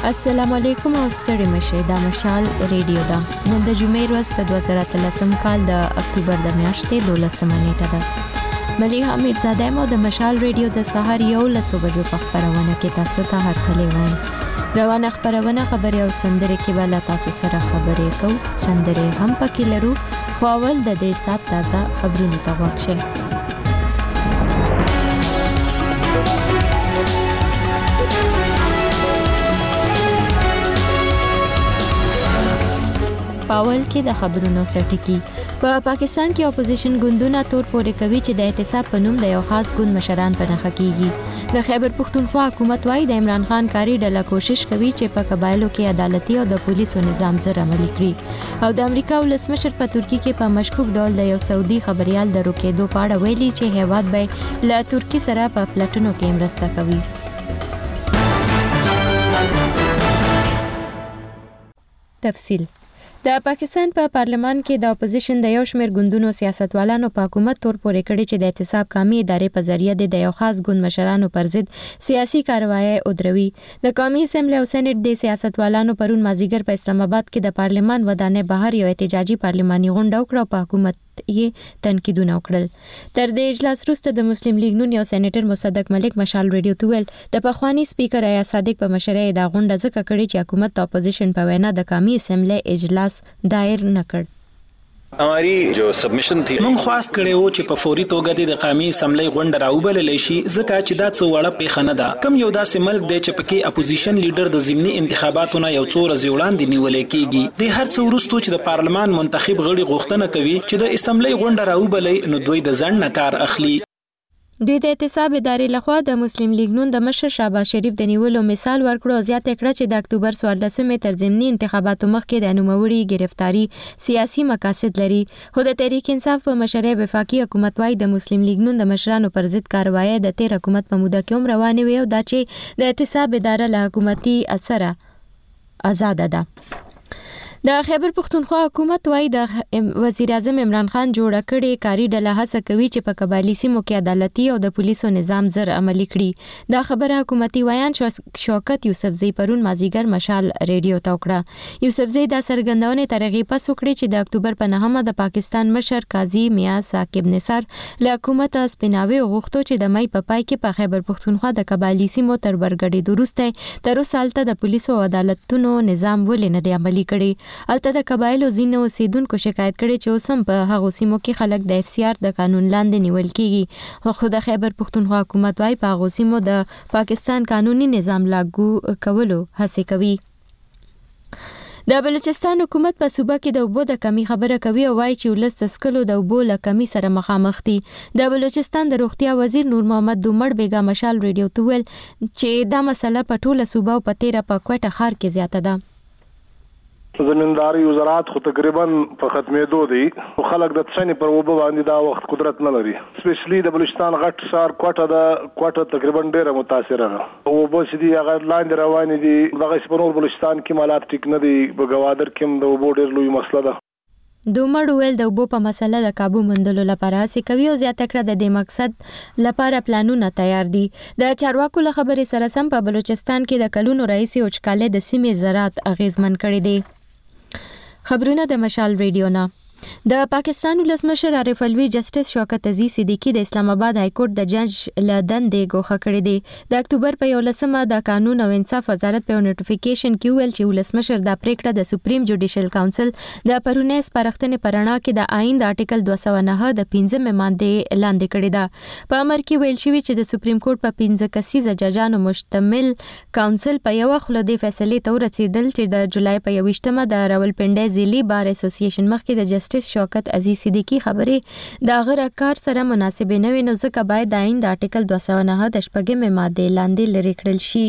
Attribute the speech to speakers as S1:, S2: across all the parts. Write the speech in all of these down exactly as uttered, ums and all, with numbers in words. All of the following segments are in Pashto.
S1: السلام علیکم او ستړي مشه د مشال ریډیو دا نن د جمعې ورځ د دوه زره اتلسم کال د اکتوبر د میاشتې دولسمه نیټه ده. مليحه میرزاده مو د مشال ریډیو د سهار یو لسو بجو په خبرونه کې تاسو ته هرکلی وایم. روانه خبرونه خبري او سندره کې بل تاسو سره خبرې کوو. سندره هم پکې لرو. خو اول د دې سات تازه خبرونه ته وښه. پاول کې د خبرونو سرټکی په پا پاکستان کې اپوزیشن ګوندونه تور پورې کوي چې د احتساب په نوم د یو خاص ګوند مشران په نخښه کیږي. د خیبر پښتونخوا حکومت وايي د عمران خان کاری ډله کوشش کوي چې په قبایلو کې عدالتي او د پولیسو نظام زر عملي کړي. او د امریکا ولسمشر په ترکی کې په مشکوک ډول د یو سعودي خبريال د روکېدو په اړه ویلي چې هیواد به له ترکی سره په پلټنو کې مرسته کوي. تفصیل د پاکستان په پا پارلمان کې د اپوزیشن د یو شمېر ګوندونو سیاستوالانو په حکومت تور پورې کړي چې د احتساب قومي ادارې په ذریعہ د یو خاص ګوند مشرانو پر ضد سیاسي کاروایی او دروي. د قومي اسمبلی او سېنات د سیاستوالانو پرون مازیګر په اسلام آباد کې د پارلمان ودانې بهر یو احتجاجي پارلماني غونډه وکړه په حکومت یې تنقیدونه وکړل. تر دې اجلاس وروسته د مسلم لیگ نون یو سېنیټر مصدق ملک مشال ریډیو ته ویل د پخوانی سپیکر آیا صادق په مشرۍ د غونډه ځکه کړې چې حکومت د اپوزیشن په وینا د قومي اسمبلی اجلاس دایر نه کړ.
S2: हमारी जो सबमिशन थी
S3: موږ خواست کړي وو چې په فوري توګه د قومي اسمبلی غونډه راوبلل شي ځکه چې دا څه وړه پیښه نه ده. کوم یو داسې ملک دی چې پکې اپوزیشن لیډر د ضمني انتخاباتونو یو څو ورځې وړاندې نیولې کیږي. د هر څه وروسته چې د پارلمان منتخب غړي غوښتنه کوي چې د اسمبلی غونډه راوبلې نو دوی د ځنډ نه کار اخلي.
S1: د احتساب ادارې لخوا د مسلم لیگ نون د مشر شهباز شریف د نیولو مثال ورکړو. زیاته کړه چې د اکتوبر څوارلسمې تر ضمني انتخاباتو مخکې د نوموړي گرفتاری سیاسي مقاصد لري. خو د تحریک انصاف په مشرۍ وفاقي حکومت وايي د مسلم لیگ نون د مشرانو پر ضد کاروایی د تیر حکومت په موده کې هم روانه وي او دا چې د احتساب اداره له حکومتي اثر آزاد ده. د خیبر پښتونخوا حکومت وايي د وزیر اعظم عمران خان جوړه کړې کاری ډله هڅه کوي چې په قبایلی سیمو کې عدالتي او د پولیسو نظام زر عملي کړي. دا خبره حکومتي ویان شوکت یوسفزئی پرون مازیګر مشال ریډیو ته وکړه. یوسفزئی دا څرګندونه تر هغې پس وکړې چې د اکتوبر په نهمه د پاکستان مشر قاضي میاں ثاقب نثار له حکومت سپیناوي غوښتو چې د مې په پای کې په خیبر پښتونخوا د قبایلی سیمو تر برګړې وروسته تر اوسه هلته د پولیسو او عدالتونو نظام ولې نه دی عملي کړی. البته د قبایلو ځینو اوسیدونکو شکایت کړي چې اوس هم په هغو سیمو کې خلک د اف سی آر د قانون لاندې نیول کیږي. خو د خیبر پښتونخوا حکومت وايي په هغو سیمو د پاکستان قانوني نظام لاګو کولو هڅه کوي. د بلوچستان حکومت په صوبه کې د اوبو د کمی خبره کوي او وايي چې ولس تسکلو د اوبو له کمی سره مخامخ دي. د بلوچستان د روغتیا وزیر نور محمد دومړ بیګا مشال ریډیو ته ویل چې دا مسله په ټوله صوبه او په تیره په کوټه ښار کې زیاته ده.
S4: زمینداری وزارت خو تقریبا په ختمېدو دی. خلک د څنې پر اوبه باندې دا وخت قدرت نه لري. سپیشلی د بلوچستان غټ ښار کوټه د کوټه تقریبا ډیره متاثره ده. اوبه چې دي هغه لاندې روانې دي. دغه سپنور بلوچستان کې مالات ټیک نه دي. په ګوادر کې د اوبو ډیر لوی مسله ده.
S1: دومړ ویل د اوبو په مسله د قابو موندلو لپاره هڅې کوي او زیاته کړه د دې مقصد لپاره پلانونه تیار دي. د چارواکو له خبرې سره سم په بلوچستان کې د کلونو راهیسې وچکالۍ د سیمې زراعت اغیزمن کړی دی. خبرونه د مشال ریډیو نه. د پاکستان ولسمشر عارف الوی جسټس شوکت عزیز صدیقی د اسلام آباد های کورټ د جج له دندې ګوښه کړې دی. د اکتوبر په یولسمه د قانون او انصاف وزارت په نوټیفیکیشن کې ویل چې ولسمشر دا پریکړه د سپریم جوډیشل کونسل د پرونی سپارښتنې په رڼا کې د آئین د آرټیکل دوه سوه نهه د پنځمې ماندې لاندې کړې ده. په امر کې ویل شوي چې د سپریم کورټ په پنځه کسیزه ججانو مشتمل کونسل په یوه خوله دې فیصلې ته ورسېدل چې د جولای په یوویشتمه د راولپنډۍ ضلعي بار اسوسییشن مخکې د جسټس شوکت عزیز صدیقی خبرې د هغه راکار سره مناسبې نه وي نو ځکه باید د آئین د آرټیکل دوه سوه نهه د شپږمې مادې لاندې لرې کړل شي.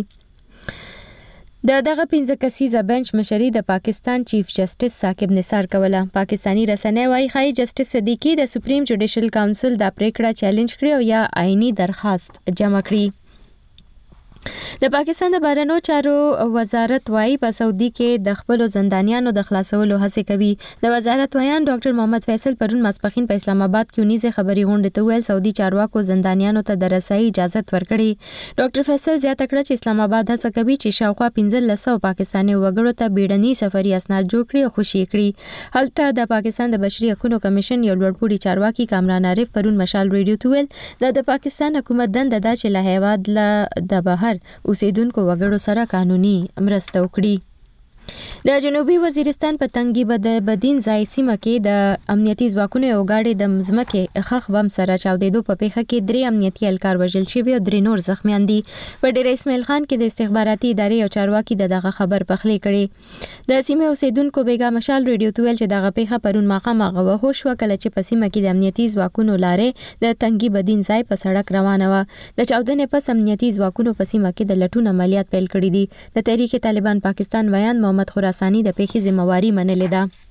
S1: د دغه پنځه کسیزه بنچ مشري د پاکستان چیف جسټس ثاقب نثار کوله. پاکستانی رسنۍ وايي ښایي جسټس صدیقی د سپریم جوډیشل کونسل دا پریکړه چیلنج کړي او یا آئینی درخواست جمع کړي. د پاکستان د بهرنیو چارو وزارت وايي په سعودي کې د خپل زندانیانو د خلاصولو هڅه کوي. د وزارت وایان ډاکټر محمد فیصل پرون ماسپخین په اسلام آباد کې ونیزه خبري غونډه ته ویل سعودي چارواکو زندانیانو ته د رسایي اجازه ورکړي. ډاکټر فیصل زیاته کړه چې اسلام آباد هڅه کوي چې شاوخوا پنځه سوه پاکستاني وګړو ته بیړني سفري اسناد جوړ کړي او خوشي کړي. هلته د پاکستان د بشري حقوقو کمیشن یو لوړپوړي چارواکي کامران عارف پرون مشال ریډیو ته ویل د پاکستان حکومت دنده ده چې له هیواد له د بهر اوسیدونکو وګړو سره قانوني مرسته وکړي. د جنوبي وزیرستان په تنګي بدین ځای سیمه کې د امنیتي ځواکونو یو غاړي د مزمکه خخ بم سره چاودېدو په پیښه کې درې امنیتي اهلکار وژل شوي او درې نور زخمیان دي. په ډیر اسماعیل خان کې د استخباراتي ادارې او چارواکي دغه خبر پخلی کړي. د سیمه اوسیدونکو بیګا مشال ریډیو ته ویل چې دغه پیښه پرون ماقام هغه وه شو کله چې په سیمه کې د امنیتي ځواکونو لارې د تنګي بدین ځای په سړک روانه و. د چاودنې پس امنیتي ځواکونو په سیمه کې د لټون عملیات پیل کړي دي. د تحریک طالبان پاکستان ویان محمد خراسانی د پیښې ذمہواری منلې ده.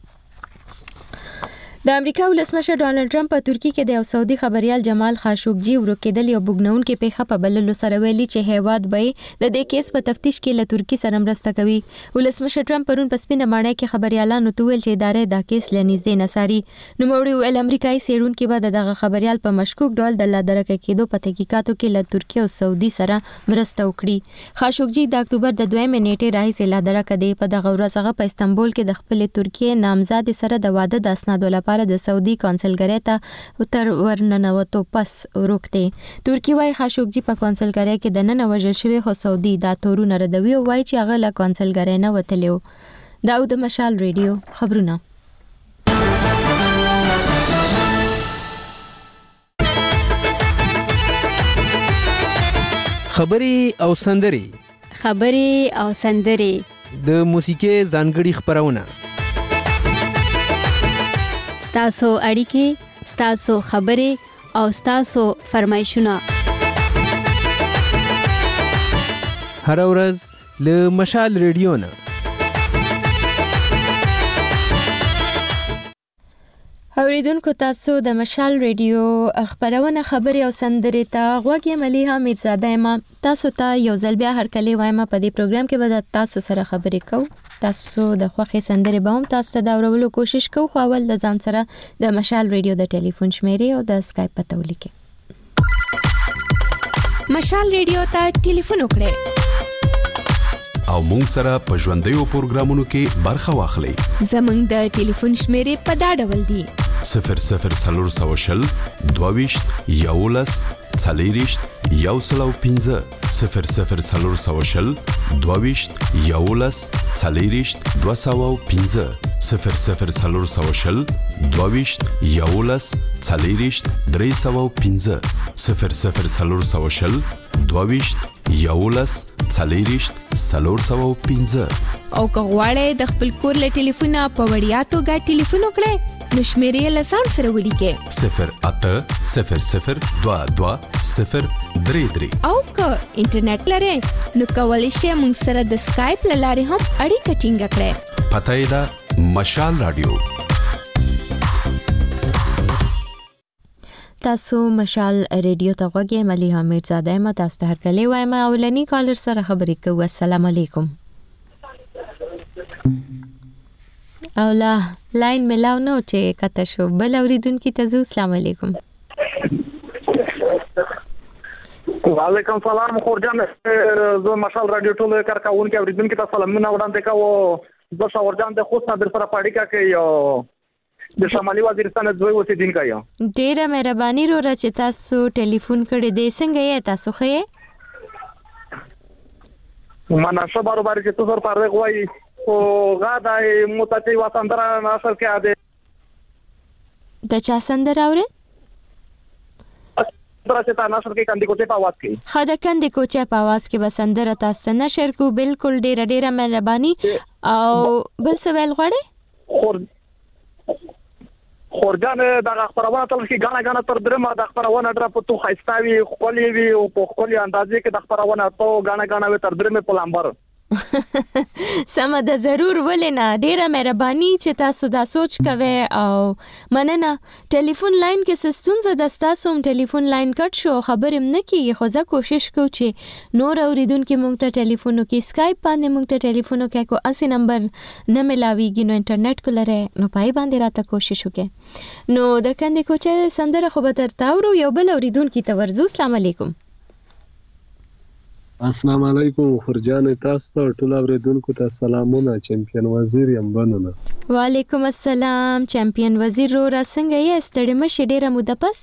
S1: د امریکا ولسمشر ډانلډ ټرمپ په ترکیه کې د یو سعودي خبريال جمال خاشوګجي ورکېدل یو بګنون کې پیښه په بللو سره ویلي چې هیواد به د دې کیس په تفتیش کې له ترکیه سره مرسته کوي. ولسمشر ټرمپ پرون په سپینه ماڼۍ کې خبريالانو ته ویل چې ادارې دا کیس لنیزدې نصاری نوموړي ویل امریکایي سیډونکو به دغه خبريال په مشکوک ډول د لادرکه کېدو په تحقیقاتو کې له ترکیه او سعودي سره مرسته وکړي. خاشوګجي د اکتوبر د دویمې نیټې راهیسې لادرکه دی. په دغه ورځ هغه په استانبول کې د خپل ترکیه نامزد سره د واده د اسنادو لپاره د سعودي کونسلګری ته تر ورننوتو پس ورکته. ترکیه وايي خاشوګجي په کونسلګری کې د نن وژل شوی خو سعودي دا تورونه ردوي او وايي چې هغه له کونسلګری نه وتلیو. داود مشال ریډیو خبرونه.
S5: خبري او سندري
S6: خبري او سندري
S5: د موسیقي ځانګړي خبرونه
S6: ستاسو اړیکې ستاسو خبرې او ستاسو فرمایشونه
S5: هر ورځ له مشال ریډیو نه.
S1: اوریدونکو تاسو د مشال ریډیو خبرونه خبري او سندري ته غوږی مليها میرزاده ما تاسو ته یو ځل بیا هر کله وایم په دې پروګرام کې به تاسو سره خبرې کوو. تاسو د خوخي سندري به هم تاسو ته دا ورولو کوشش کوو. خو اول د ځان سره د مشال ریډیو د ټلیفون شمیرې او د اسکایپ پته ولیکئ.
S6: مشال ریډیو ته ټلیفون وکړئ
S7: او مونږ سره په ژوندیو پروګرامونو کې برخه واخلئ.
S6: زمونږ د ټلیفون شمیرې په دا ډول دي:
S7: صفر صفر څلور سوه شل دوهویشت یولس څلېرویشت یو سل او پنځه صفر صفر څلور سوه شل دوهویشت یولس څلېرویشت دوه سوه او پنځه صفر صفر څلور سوه شل دوهویشت یولس څلېرویشت درې سوه او پنځه صفر صفر څلور سوه شل دوهویشت یولس څلېرویشت څلور سوه او پنځه.
S6: او که غواړئ د خپل کور له ټلیفونه په وړیا توګه ټلیفون وکړئ نو شمیرې له ځان سره ولیکئ:
S7: صفر اته صفر صفر دوه دوه صفر درې درې.
S6: او که انټرنیټ لرئ نو کولی شئ موږ سره د اسکایپ له لارې هم اړیکه ټینګه کړئ.
S7: پته یې ده مشال رادیو.
S1: تاسو مشال ریډیو ته غوږی مليها میرزاده ما تاسو ته هر کله وایم اولنی کالر سره خبرې کوو. السلام علیکم. اولا لاین ملاو نو چې کته شو بل اوریدونکو ته زو. السلام علیکم.
S8: وعلیکم سلام خورجان زه مشال رادیو ټول کارکونکو اوریدونکو ته سلامونه وړاندې کوم. زه شاورجان د خوست نه در سره پاړیکا کې د شمالي وزیرستان د دوی اوسیدونکو یم.
S1: ډیره مهرباني رو را چې تاسو ټلیفون کړی دی. څنګه یې تاسو خې؟
S8: مناسب برابر چې تاسو پر غوي او غاډه متتی وسندره ناشر کې اده
S1: د چا سندره اوري؟
S8: درته تا ناشر کې کندې کوچه په आवाज کې
S1: خاله کندې کوچه په आवाज کې بسندره تاسو نشر کو بالکل ډیره ډیره مهرباني. او بل څه ویل غواړئ؟
S8: خور خورجان د خبرونه تل کې غاڼه غاڼه تر درمه د خبرونه در په تو خاستاوي خولي وي او په خولي اندازې کې د خبرونه تو غاڼه غاڼه تر درمه په لامبر
S1: سمه ده ضرور ولې نه ډیره مهرباني چې تاسو دا سوچ کوئ او مننه. ټلیفون لاین کې څه ستونزه ده ستاسو هم ټلیفون لاین کټ شو خبرې هم نه کېږي خو زه کوشش کوم چې نور اورېدونکي موږ ته ټلیفون وکړي سکایپ باندې موږ ته ټلیفون وکړي کو اسی نمبر نه ملاویږي نو انټرنیټ کو لري نو پای باندې راته کوشش وکړي. نو د کندې کوچه سندره خو به درته اورو یو بل اورېدونکي ته ورځو. السلام علیکم.
S9: السلام علیکم خورجان تاسو ته ټول اوریدونکو ته سلامونه. چمپیون وزیر یم بنونه.
S1: وعلیکم السلام چمپیون وزیر رو را څنګه یې ستړي مشه ډیره موده پس؟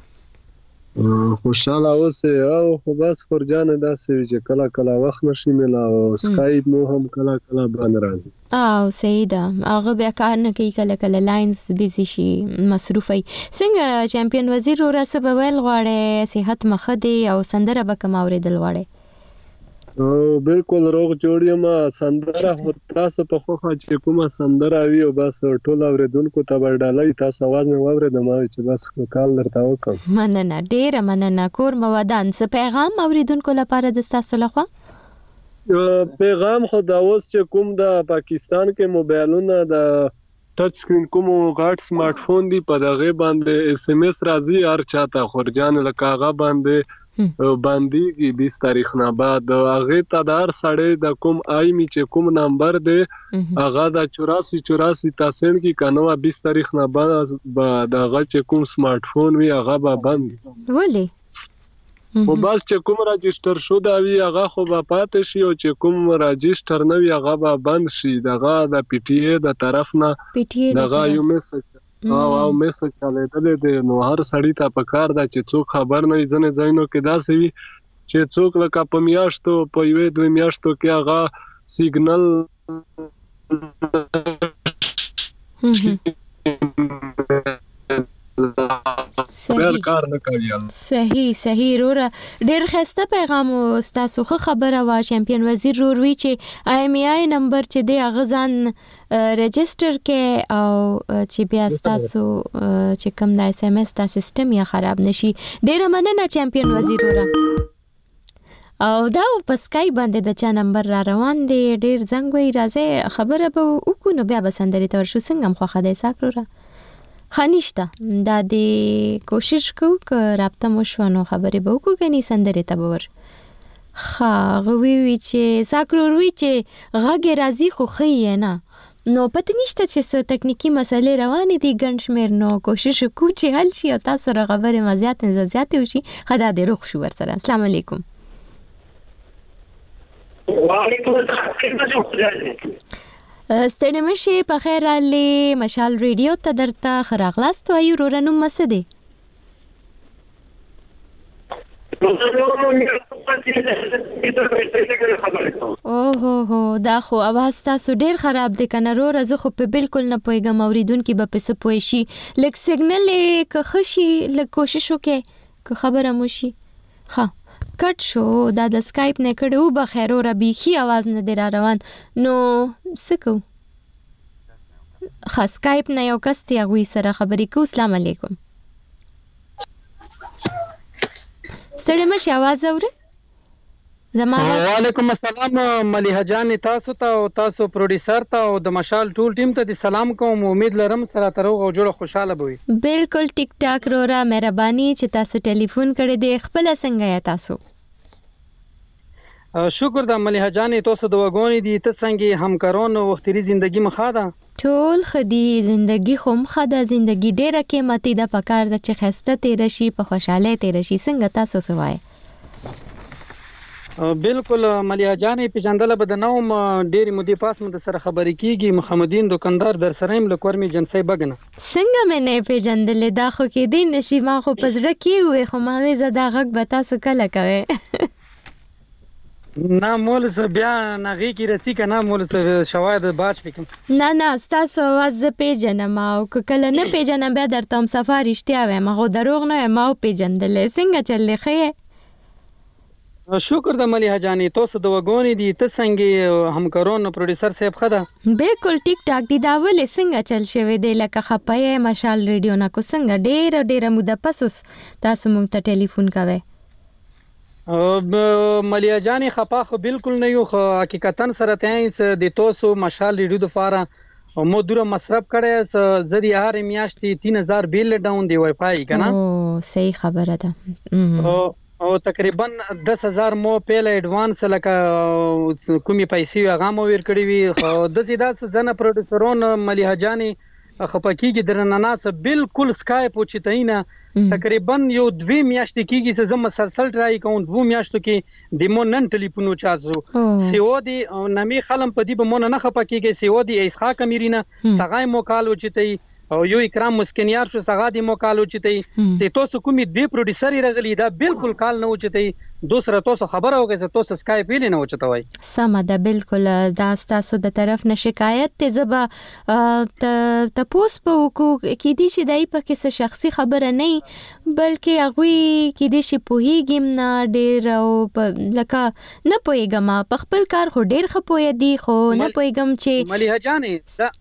S9: خوشاله اوسه او خو بس خورجان داسې چې کله کله وخت نشي ملا او سکایپ مو هم کله کله باندې راځي.
S1: او صحیح ده هغه بیا کار نه کوي کله کله لاینز بیزی شي مصروفي. څنګه چمپیون وزیر رو را څه به ویل غواړي صحت مخه دی او سندره به کوم اوریدل غواړي؟
S9: او بالکل روغ جوړ یم. سندره خو تاسو په خوخه چې کومه سندره وي او بس ټول اوریدونکو ته ورډالای تاسو आवाज نه واورېدم چې بس کال درته وکم.
S1: مننه ډیره مننه. کور مودان څه پیغام اوریدونکو لپاره د تاسو لخوا؟
S9: پیغام خو دا اوس چې کوم د پاکستان کې موبایلونه د ټچ سکرین کوم غاټ سمارټ فون دی په دغه باندې اس ام اس راځي هر چاته خورجان لکه هغه باندې باندې کی بیس تاریخ نه بعد هغه تدار سړی د کوم آی می چې کوم نمبر دی هغه د چوراسی چوراسی تاسو کی کنو بیس تاریخ نه بعد د هغه چې کوم سمارټ فون وی هغه به بند
S1: ولی
S9: او بس چې کوم راجستر شو دا وی هغه خو به پاتې شي او چې کوم راجستر نه وی هغه به بند شي دغه د پی ټی ای د طرف نه دغه یو میسج او او میسج چلیدل دي نو هر سړی ته پکار دا چې څوک خبر نه ځنه ځینو کې دا سوي چې څوک لکه په میاشتو په یوې دوه میاشتو کې هغه سیګنل
S1: صحیح صحیح رورا ډیر خسته پیغام او تاسو خو خبره وا چمپیون وزیر روروي چې آی ایم ای نمبر چې دی اغزان رجستر کې او چې بیا تاسو چې کوم د اس ام اس تا سیستم یا خراب نشي. ډیر مننه چمپیون وزیر رورا. او دا په سکای باندې د چا نمبر را روان دی ډیر زنګ وی راځي خبره به وکړو نو بیا به سندري تور شو څنګه مخه خدای ساکرو را خانشته دا دې کوشش کو ک رابطه مو شو نو خبرې به وکړو کني سندري ته باور خا غوي وی چې ساکرو وی چې غږ راځي خو خې نه نو پته نشته چې څه تکنیکی مسلې روانې دي ګنشمیر نو کوشش کو چې حل شي او تاسو سره خبرې مزيات نه زیات وشي خدا دې روخ شو ورسره. السلام علیکم.
S8: وعلیکم السلام.
S1: ستړي مشه په خیر علي مشال ریډیو ته درته خراغلاست وایو رورنوم مسدي. او هو هو دا خو اواز تاسو ډیر خراب دي کنه رو زه خو په بالکل نه پويګم اوریدونکو به پس پوي شي لک سیګنل ک خشي لک کوشش وکې ک خبره مو شي. ها کټ شو دا د سکایپ نه کړو به خیر او ربيخي आवाज نه دی را روان نو سکو خاص سکایپ نه یو کس تی غوي سره خبرې کو. السلام علیکم. سره مشه आवाज اوره زموږ.
S10: وعلیکم السلام ملیحه جان تاسو ته او تاسو پروډوسر ته او د مشال ټول ټیم ته د سلام کوم امید لرم سره تروغ او جوړه خوشاله بوي.
S1: بالکل ټیک ټاک رورا مهرباني چې تاسو ټلیفون کړی دی خپل څنګه یا تاسو
S10: شکر د ملیحه جان تاسو د وګونی دي ته څنګه همکارانو وختري ژوندۍ مخاده
S1: ټول خدي ژوندۍ خو مخاده ژوندۍ ډیره قیمتي ده پکار د چې خسته تیر شي په خوشاله تیر شي څنګه تاسو سوای.
S10: بالکل ملیحه جان پیژندل به د نوم ډېری مودې پاس مد سره خبرې کیږي محمدین دکاندار در سره ایم لکورمي جنسي بغنه
S1: څنګه مې نه پیژندل دا خو کې دین نشي ما خو پزړه کې وې خو ما وې زدا غږ به تاسو کله کوي
S10: نه مول ز بیا نغې کی رسی کنه مول ز شواهد باج پکم
S1: نه نه تاسو आवाज ز پیژنم او کله نه پیژنم بیا درته هم سفر اشتیا و ما خو دروغ نه ما پیژندل څنګه چلې خې
S10: شکر د ملیحه جان تاسو د وګونی دي ته څنګه همکارونو پروډوسر صاحب خدا
S1: بالکل ټیک ټاک دي دا ولې څنګه چل شوی دی لکه خپای مشال ریډیو نه کو څنګه ډېر ډېر موده پسوس تاسو مونږ ته ټلیفون کوي.
S10: ملیا جانې خپا خو بالکل نه یو، خو حقیقتا سره ته د توسو مشال ریډو د فاره مو دوره مصرف کړی زدي هر میاشتې تین هزار بیل ډاون دی وای فای کنه.
S1: او صحیح خبره ده.
S10: او تقریبا دس هزار مو پیل ایڈوانس لکه کومي پیسې هغه مو ور کړی وي. خو د زیاده ځنه پروډوسرون ملیا جانې خپکیږي درنناس بالکل سکایپ او چتاینه تقریبا یو دوی میاشتې کیږي چې زما مسلسل ټرای کوم دوه میاشتو کې د مونن ټلیفونو چارجو سیو دی نامي خلم په دې به مون نه خپکیږي سیو دی اسحاق امیرینا سغای مو کالو چتای او یو اکرام مسکنیار شو سغا دی مو کالو چتای سی توسو کومي دوی پروډوسر رغلی دا بالکل کال نه وچتای دوسره توسو خبره وکړه چې توسو سکایپ ویل نه وچتوي.
S1: سم ده بالکل دا تاسو د طرف نه شکایت ته زبا ته پوس په کو کې دي چې دای په کې شخصي خبره نه بلکې هغه کې دي چې په هیګم نه ډیر او لکه نه پويګم په خپل کار خو ډیر خپوي دي خو نه پويګم چې
S10: مليحه جانې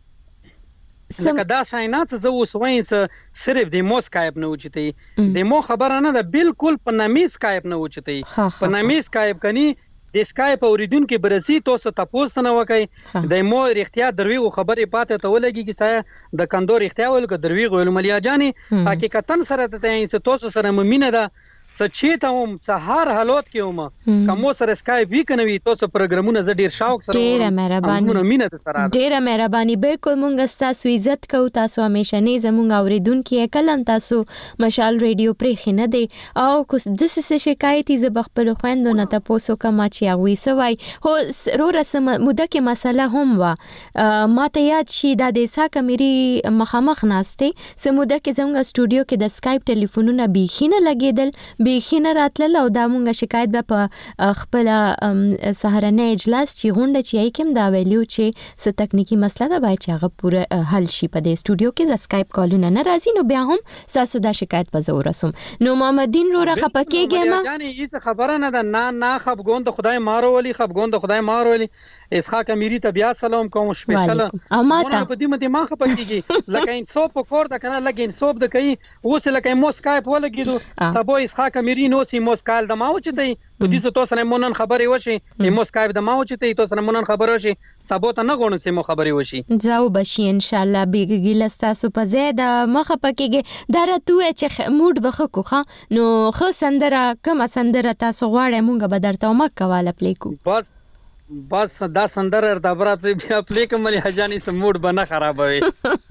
S10: لکه دا شاینات زه اوس وایم صرف د مو سکایپ نه وچتي د مو خبره نه ده بالکل په نامي سکایپ نه وچتي په نامي سکایپ کني د سکایپ اوریدونکو برسي توسو تاسو نه وکي د مو اختیار درویغو خبرې پاتې ته ولګي کی سایه د کندور اختیار ولګ درویغو ملیا جانې حقیقتا سره ته توسو سره ممینه ده سچېته هم سهار حالات کې هم کوم سره سکایپ وی کنوي توسو پروګرامونه ز ډیر شوق سره
S1: ډیره مهرباني
S10: مینه سره
S1: ډیره مهرباني بالکل مونږ تاسو عزت کو تاسو همیشه نه زمونږ اوریدونکو کلم تاسو مشال ریډیو پرې خنه دی او کو د څه شکایت ز بخپل خويندو نه تاسو کما چې اوی سوای هو رو رسم موده کې مسله هم وا ماته یاد شي د دیسا کمیری مخامخ ناشته سموده کې زموږ سټوډیو کې د سکایپ ټلیفونونه بیخینه لګیدل بیخینه راتل او دا مونږه شکایت به په خپل سهارنه اجلاس چې غونډه چې کوم دا ویلیو چې څه تکنیکی مسله ده باید چې هغه پوره حل شي په دې سټوډیو کې د سکایپ کالونه نه راځي نو بیا هم تاسو دا شکایت په زور رسوم نو محمدین رو راخپکیږي ما
S10: یعنی هیڅ خبره نه ده نه نه خفګون د خدای مارو ولی خفګون د خدای مارو ولی اسحاق امیری ته بیا سلام کوم سپیشل
S1: اماته
S10: په دې مته ما خپکیږي لکه انصاف کور د کنه لکه انصاف د کوي اوس لکه مو سکایپ ولګیدو سبو اسحاق امیری نو سی مو سکایل د ماو چتای په دې څه تاسو نه مونن خبرې وشي مو سکایپ د ماو چتای تاسو نه مونن خبرې وشي سبو ته نه غوڼ سي مو خبرې وشي
S1: ځاو بشي ان شاء الله بیګی لستاسو په زیاده مخه پکېږي درته چې موډ بخکو ښه نو خو سندره کوم سندره تاسو غواړئ مونږ به درته مکواله پلیکو
S10: بس بس دا سندره د برا په بیا پلیک ملي حجانی سم موډ بنه خرابوي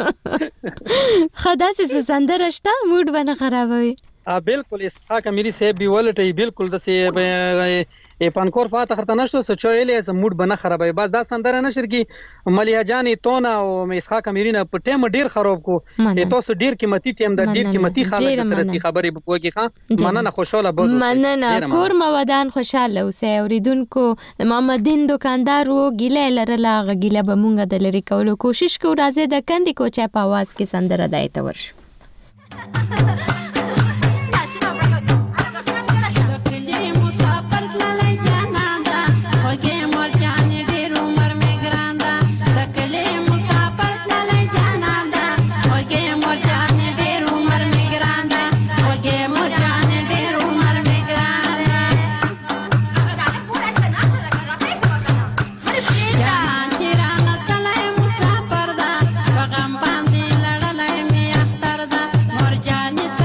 S1: خدا سه سندره شته موډ بنه خرابوي
S10: ا بالکل اسحاق امیری صاحب دی ولټي بالکل د سی ای پانکور فاته خرته نشته سچویلې از موډ بنه خرابوي بس دا سندره نشر کی ملي حجانی تونه او اسحاق امیری نه په ټیم ډیر خراب کو تاسو ډیر قیمتي ټیم د ډیر قیمتي خلک ترسي خبرې په پوګي ښه مننه خوشاله بوله
S1: مننه کور مودان خوشاله اوسه اوریدونکو محمدین دکاندار وو ګیله لرله غیله به مونږ د لری کولو کوشش کو راځي د کندې کو چا په आवाज کې سندره دایته ورش
S11: Morjani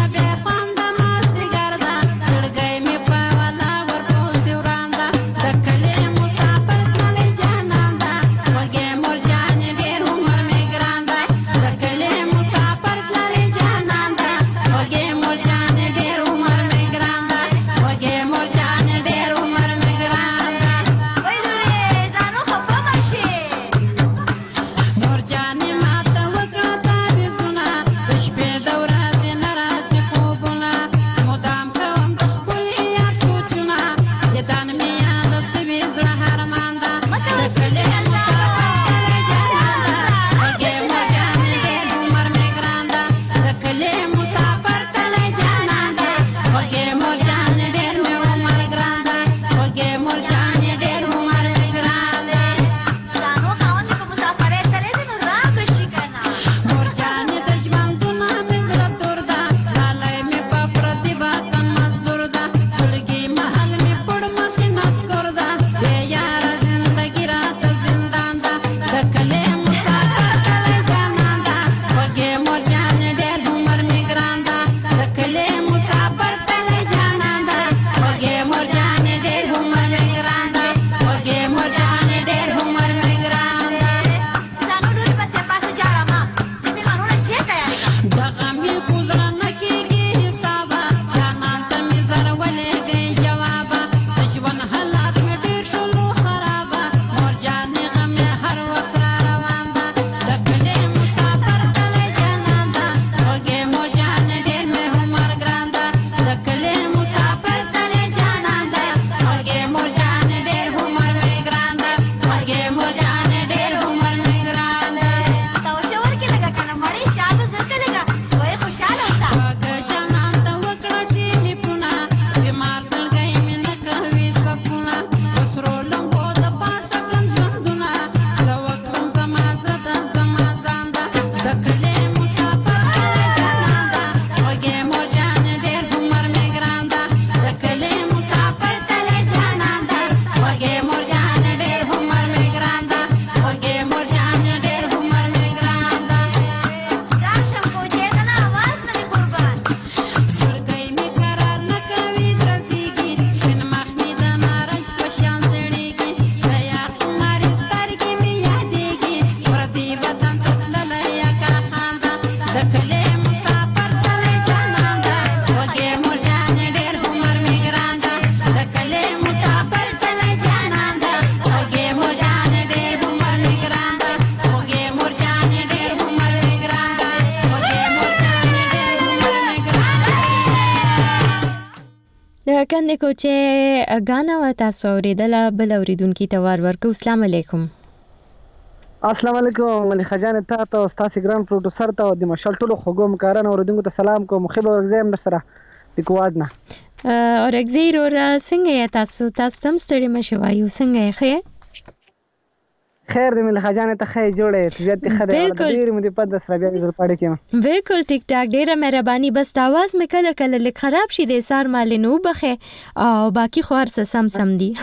S1: کنده کو چې غانا و تاسو اوریدله بل اوریدونکو ته ور ورکو. السلام علیکم.
S11: السلام علیکم ملک جان ته ته استاد ګران پروډوسر ته د مشال ټولو خوګم کارن اوریدونکو ته سلام کوم. خو به زم سره د کوادنه
S1: اور اگزیر اور څنګه تاسو تاسو تم ستړي مشوایو څنګه ښه
S11: خیر دې ملک جان ته خیر جوړه زیات خدای ډیر مې په د سره بیا زر پړې کېم.
S1: بالکل ټیک ټاک ډیره مهرباني. بس आवाज مې کله کله لږ خراب شي د سار مال نو بخه او باقی خو هر څه سم سم دي.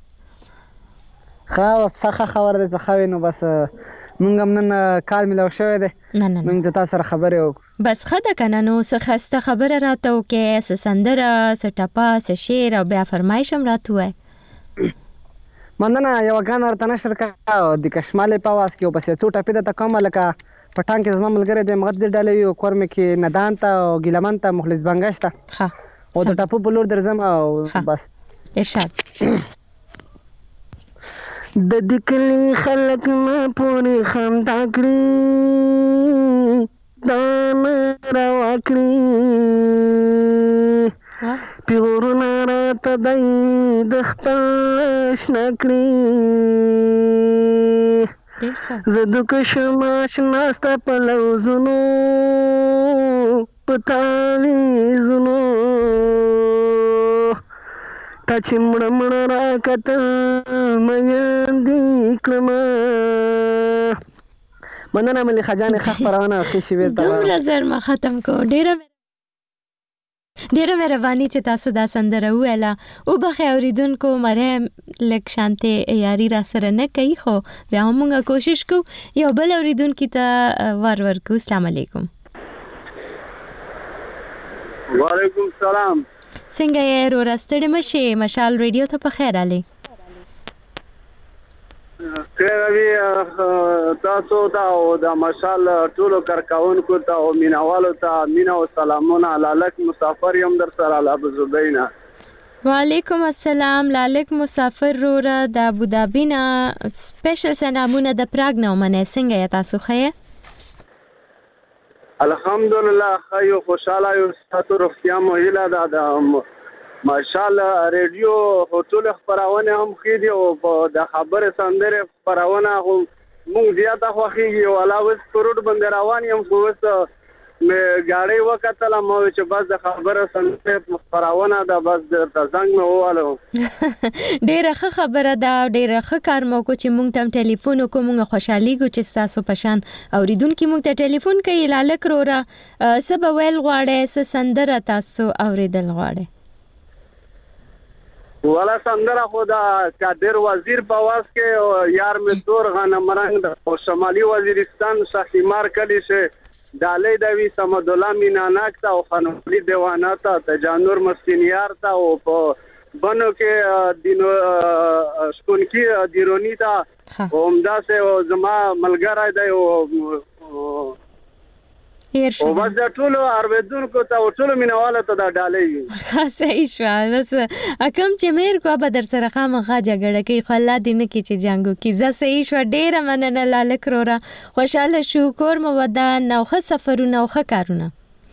S11: خا وسخه خبر ده خو نو بس مونږ هم نن کال ملو شوې ده.
S1: نه نه
S11: مونږ تاسو سره خبرې وکړو.
S1: بس خدای کنه نو څه خسته خبره راته وکې څه سندره څه ټپا څه شعر او بیا فرمایش هم راته وای.
S11: مننه یو غان ورته نشر کا د کشمالي په واس کې په څه ټپې ده کوم لکه پټان کې زما ملګری د مغد ډالې یو کور مې کې ندان ته او ګلمن ته مخلص بنگش ته
S1: ها
S11: او د ټپو په لور درځم او بس
S1: ارشاد.
S11: د دکلی خلک ما پوری خندا کړی دان را وکړي پیورونه راته دای د خپل شنه کړي زه د کشم شناسته په لوزونو په تاویزونو تا چې مړه مړه راکتل میندې کړمه. مننه ملي خجانې ښه خپرونه ښه شوې ده.
S1: دومره زر ما ختم کو. ډېره ډېره مهرباني چې تاسو دا سندره وویله. وبخئ اورېدونکو مریم لږ شانتې یاري را سره نه کوي خو بیا هم موږ کوشش کوو یو بل اورېدونکي ته ور ورکو. السلام علیکم.
S12: وعلیکم السلام.
S1: څنګه یې وروره ستړي مه شئ مشال ریډیو ته په خیر رالئ.
S12: خیر وي تاسو ته او د مشال ټولو کارکوونکو ته او مینوالو ته مینه او سلامونه. لالک مسافر یم در سره له ابوظبي.
S1: وعلیکم السلام. لالک مسافر وروره د ابوظبي نه سپیشل سلامونه د پراګ نه ومنئ. څنګه یې تاسو ښه یې؟
S12: الحمدلله ښه یو خوشحاله یو. ستاسو روغتیا مو هیله ده. د ماشاءالله ریډیو ټول خبرونه هم ښې دي او د خبرې سندرې خبرونه هم موږ زیاته خوښېږي. ولا اوس په روډ باندې روان یم خو اوس مې ګاډۍ وکتله ما ویل چې بس د خبرې سندرې خبرونه ده بس درته زنګ مې ووهلو.
S1: ډېره ښه خبره ده او ډېره ښه کار مو وکړو چې موږ ته هم ټلیفون وکړو. موږ خوشحالېږو چې ستاسو په شان اورېدونکي موږ ته ټلیفون کوي. لالک وروره څه به ویل غواړئ څه سندره تاسو اورېدل غواړئ؟
S12: والا سندره خو د قادر وزیر په واس کې یار مې تور غنم رنگ د شمالي وزیرستان شاخیمار کلی شه دالې دوی سمد الله میناناک ته او خانولی دیوانه ته تجانور مستنیار ته او په بنو کې دینو شکون کې دیرونی ته اومدا سه او زما ملګری دی او
S1: هیر شو.
S12: او بس دا ټولو ارویدونکو ته او ټولو مینواله ته دا ډالۍ.
S1: صحیح شو. بس کم چې میر کو به در سره خامخا جګړه کوي خو الله دې نه کړي چې جنګ وکړي. زه صحیح شوه. ډېره مننه لالک وروره. خوشحاله شو. کور مو ودان او ښه سفرونه او ښه کارونه.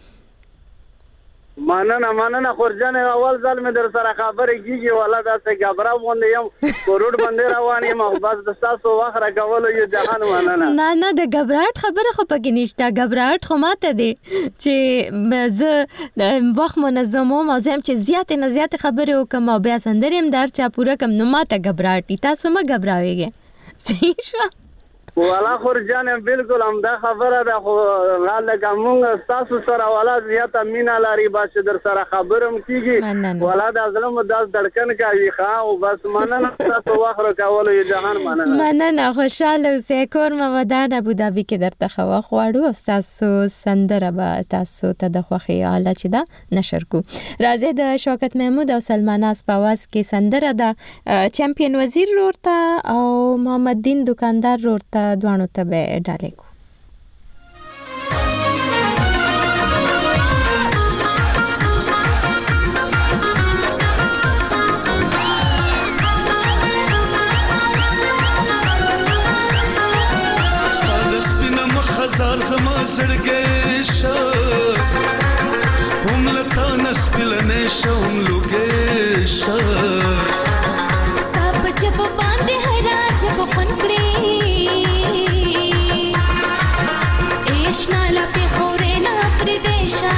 S12: مننه مننه خورجان. اول ځل مې در سره خبرې کېږي ولا داسې ګبره غوندې یم په روډ باندې روان یم او بس د ستاسو وخت راکولو یو جهان مننه.
S1: نه نه د ګبراهټ خبره خو پکې نشته. ګبراهټ خو ماته دی چې زه وخت منظموم او زه هم چې زیاتې نه زیاتې خبرې وکړم او بیا سندرې هم د هر چا پوره کړم نو ماته ګبراهټ دي. تاسو مه ګبراوئ. صحیح شوه.
S12: والا خورجان بالکل همدا خبره ده خو لکه مونږ ستاسو سره والا زیاته مینه لري بس در سره خبرم کېږي والا د زړه مو داس دړکن کوي ښه او بس مننه تاسو وخت راکولو یې جهان مننه.
S1: مننه خوشحاله اوسئ. کور مو ودان ابوظبي کې درته ښه وخت غواړو او ستاسو سندره به تاسو ته د خوښۍ حاله چې ده نشر کو. راځئ د شوکت محمود او سلمان ناز په آواز کې سندره ده چمپیون وزیر رور ته او محمد دین دکاندار رور ته دوانو ته به ډالۍ کو.
S13: هزار زما زړګی شه هم لتا نسپلنې شه هم لوګې شه
S14: ستا په جب باندې هر جب خونکړي ایشنا لا په خورې نه پر دیشا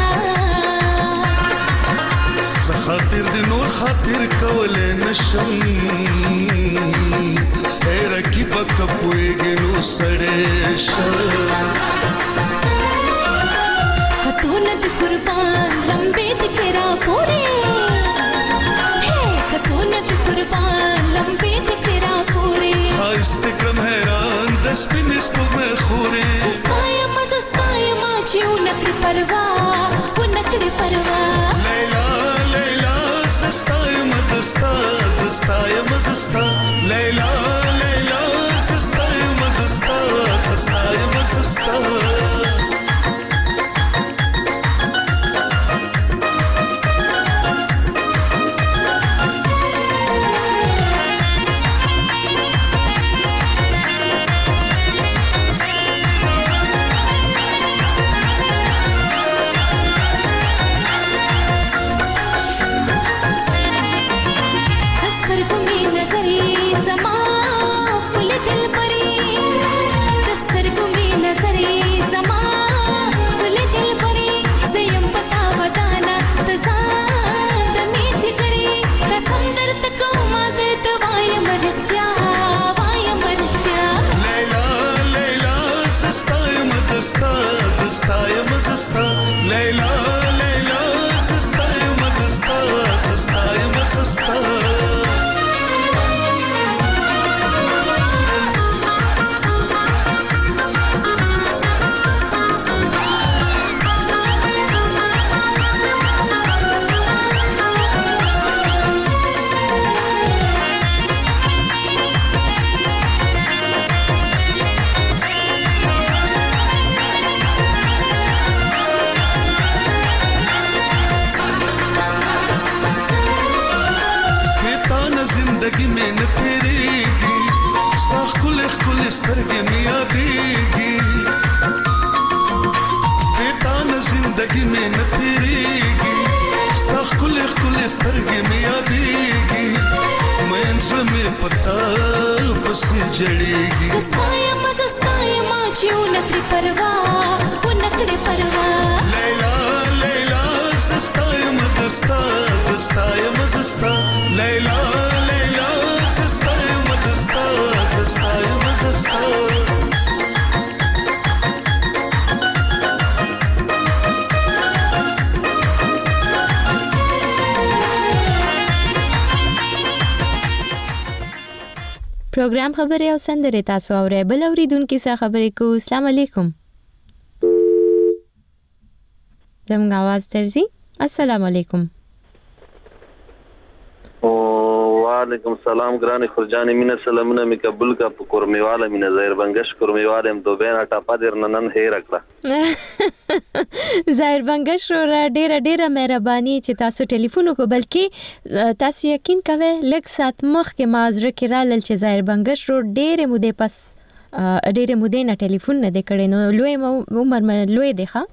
S13: ز خاطر د نور خاطر کول نشم اے رکیب کپويږي نو سړې شه
S14: خاتون د قربان لمبې د کرا پورې ہے خاتون د قربان لمبې د کرا پورې
S13: خاص کرم حیران د سپینس په مخوري
S14: سایه مزه سایه ما چې نکړي پروا و نکړي پروا
S13: لیلا لیلا زستای مزستا زستای مزستا لیلا لیلا زستای مزستا زستای مزستا لیلا لیلا زستای مزستا زستای مزستا زندگی میں نہ تیریگی ستا خل خل سترگی میں یادیگی بیتان زندگی میں نہ تیریگی ستا خل خل سترگی میں یادیگی میں انسل میں پتا پسی جڑیگی
S14: زستایا مزستایا ما چیو نکڑی پروا و نکڑی پروا
S13: لیلا لیلا زستایا مزستا زستایا مزستا لیلا لیلا زستایا مزستا زستایا مزستا
S1: پروګرام خبرې او سندرې تاسو اورئ بل اوریدونکو څخه خبرې کو. السلام علیکم. زموږ आवाज درځي. السلام علیکم.
S15: وعلیکم السلام ګرانې خورجانې مینه سلامونه می قبول کا په کورمیواله مینه ظاهر بنگش کورمیواله هم دوبه ټاپا در نن هیر کړه.
S1: ظاهر بنگش رو ډیره ډیره مهرباني چې تاسو ټلیفون کو بلکې تاسو یقین کوئ لږ سات مخ کې مازره کې را لل چې ظاهر بنگش رو ډیره مودې پس ډیره مودې نه ټلیفون نه د کړي نو لوی عمر مې لوی دی ښا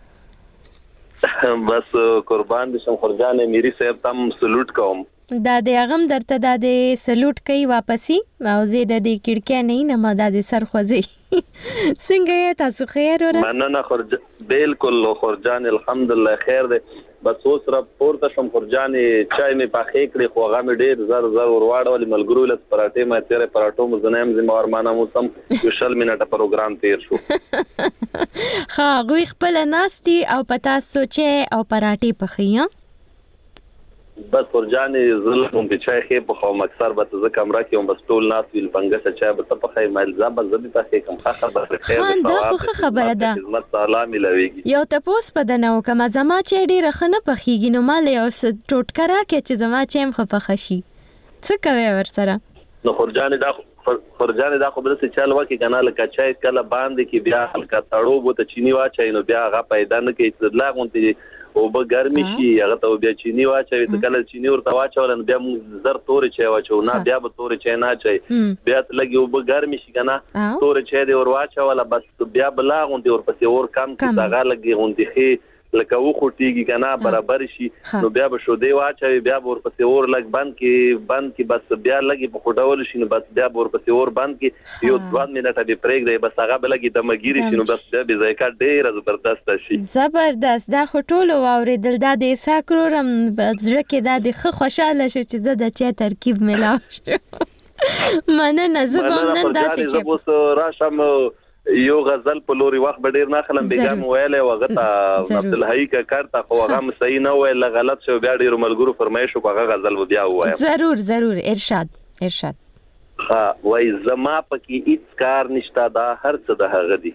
S15: بس قربان دي شم خورجانې میری صاحب تم سلوټ کوم
S1: دا د اغم درته دا د سلوټ کوي واپسی او زه د دې کړکې نه نه ما د سر خوځي څنګه تاسو خیر اورا
S15: مننه خورج بالکل خورجان الحمدلله خیر ده بس اوس را پورته شم خورجانې چای می پاخې کړې خو هغه می ډېر زر زر ورواړول ملګرو له پراټې ما تیرې پراټو مزنیم زموږ مانه مو سم یو شل منټه پروګرام تیر شو
S1: ها غوي خپل ناستي او پتا سوچې او پراټې پخې
S15: بس خورجانې زلم په چای خې په خو مکسر به ز کمره کې هم بس ټول ناس ویل پنګس چای به په خې مل ځاب زبې پخې کم خبره خیر
S1: ده خو خبره ده
S15: خدمت تعالی ملويږي
S1: یو تاسو په دنه وکما زما چې ډېر خنه پخېږي نو مال یو ټوټکرا کې چې زما چې هم خپخ شي څه کوي ورسره
S15: نو خورجانې دا خورجانې دا خو بل څه چل وکي کنه لکه چای کله باندې کې بیا هلکا تړو بو ته چيني واچای نو بیا هغه پیدا نه کوي چې لاغونتي او به ګرمي شي هغه ته بیا چيني واچوي ته کله چيني ورته واچول بیا زر تورې چای واچو نه بیا به تورې چای نه چای بیا لګي او به ګرمي شي کنه تورې چای دی ور واچول بس بیا بلاغونتي ورپسې اور کم کې هغه لګي غونډي خي لکه و خوټیږي کنه برابر شي نو بیا به شودې واچوي بیا به ورپسې اور لګ بند کې بند کې بس بیا لګي په خوټول شي نو بس بیا به ورپسې اور بند کې یو دوه منټه به پرېږدي بس هغه به لګي د مګيري شي نو بس بیا به ذایقه ډېره زبردست شي.
S1: زبردست. دا خټول واوریدل دا د ساکرورم زړه کې دا د خ خوشاله شي چې دا د چا ترکیب ملاو شي. مننه زبم نن داسې چې
S15: زه راشم یو غزل په لوري وخت به ډیر نه خلم بیګم ویلې وغه عبد الحی کا کارته خو هغه صحیح نه ویل غلط شو بیا ډیر ملګرو فرمایش کو هغه غزل بیا وایم.
S1: ضرور ضرور ارشاد ارشاد.
S15: ها وای زما پکې هیڅ کار نشته دا هر څه د هغه دی.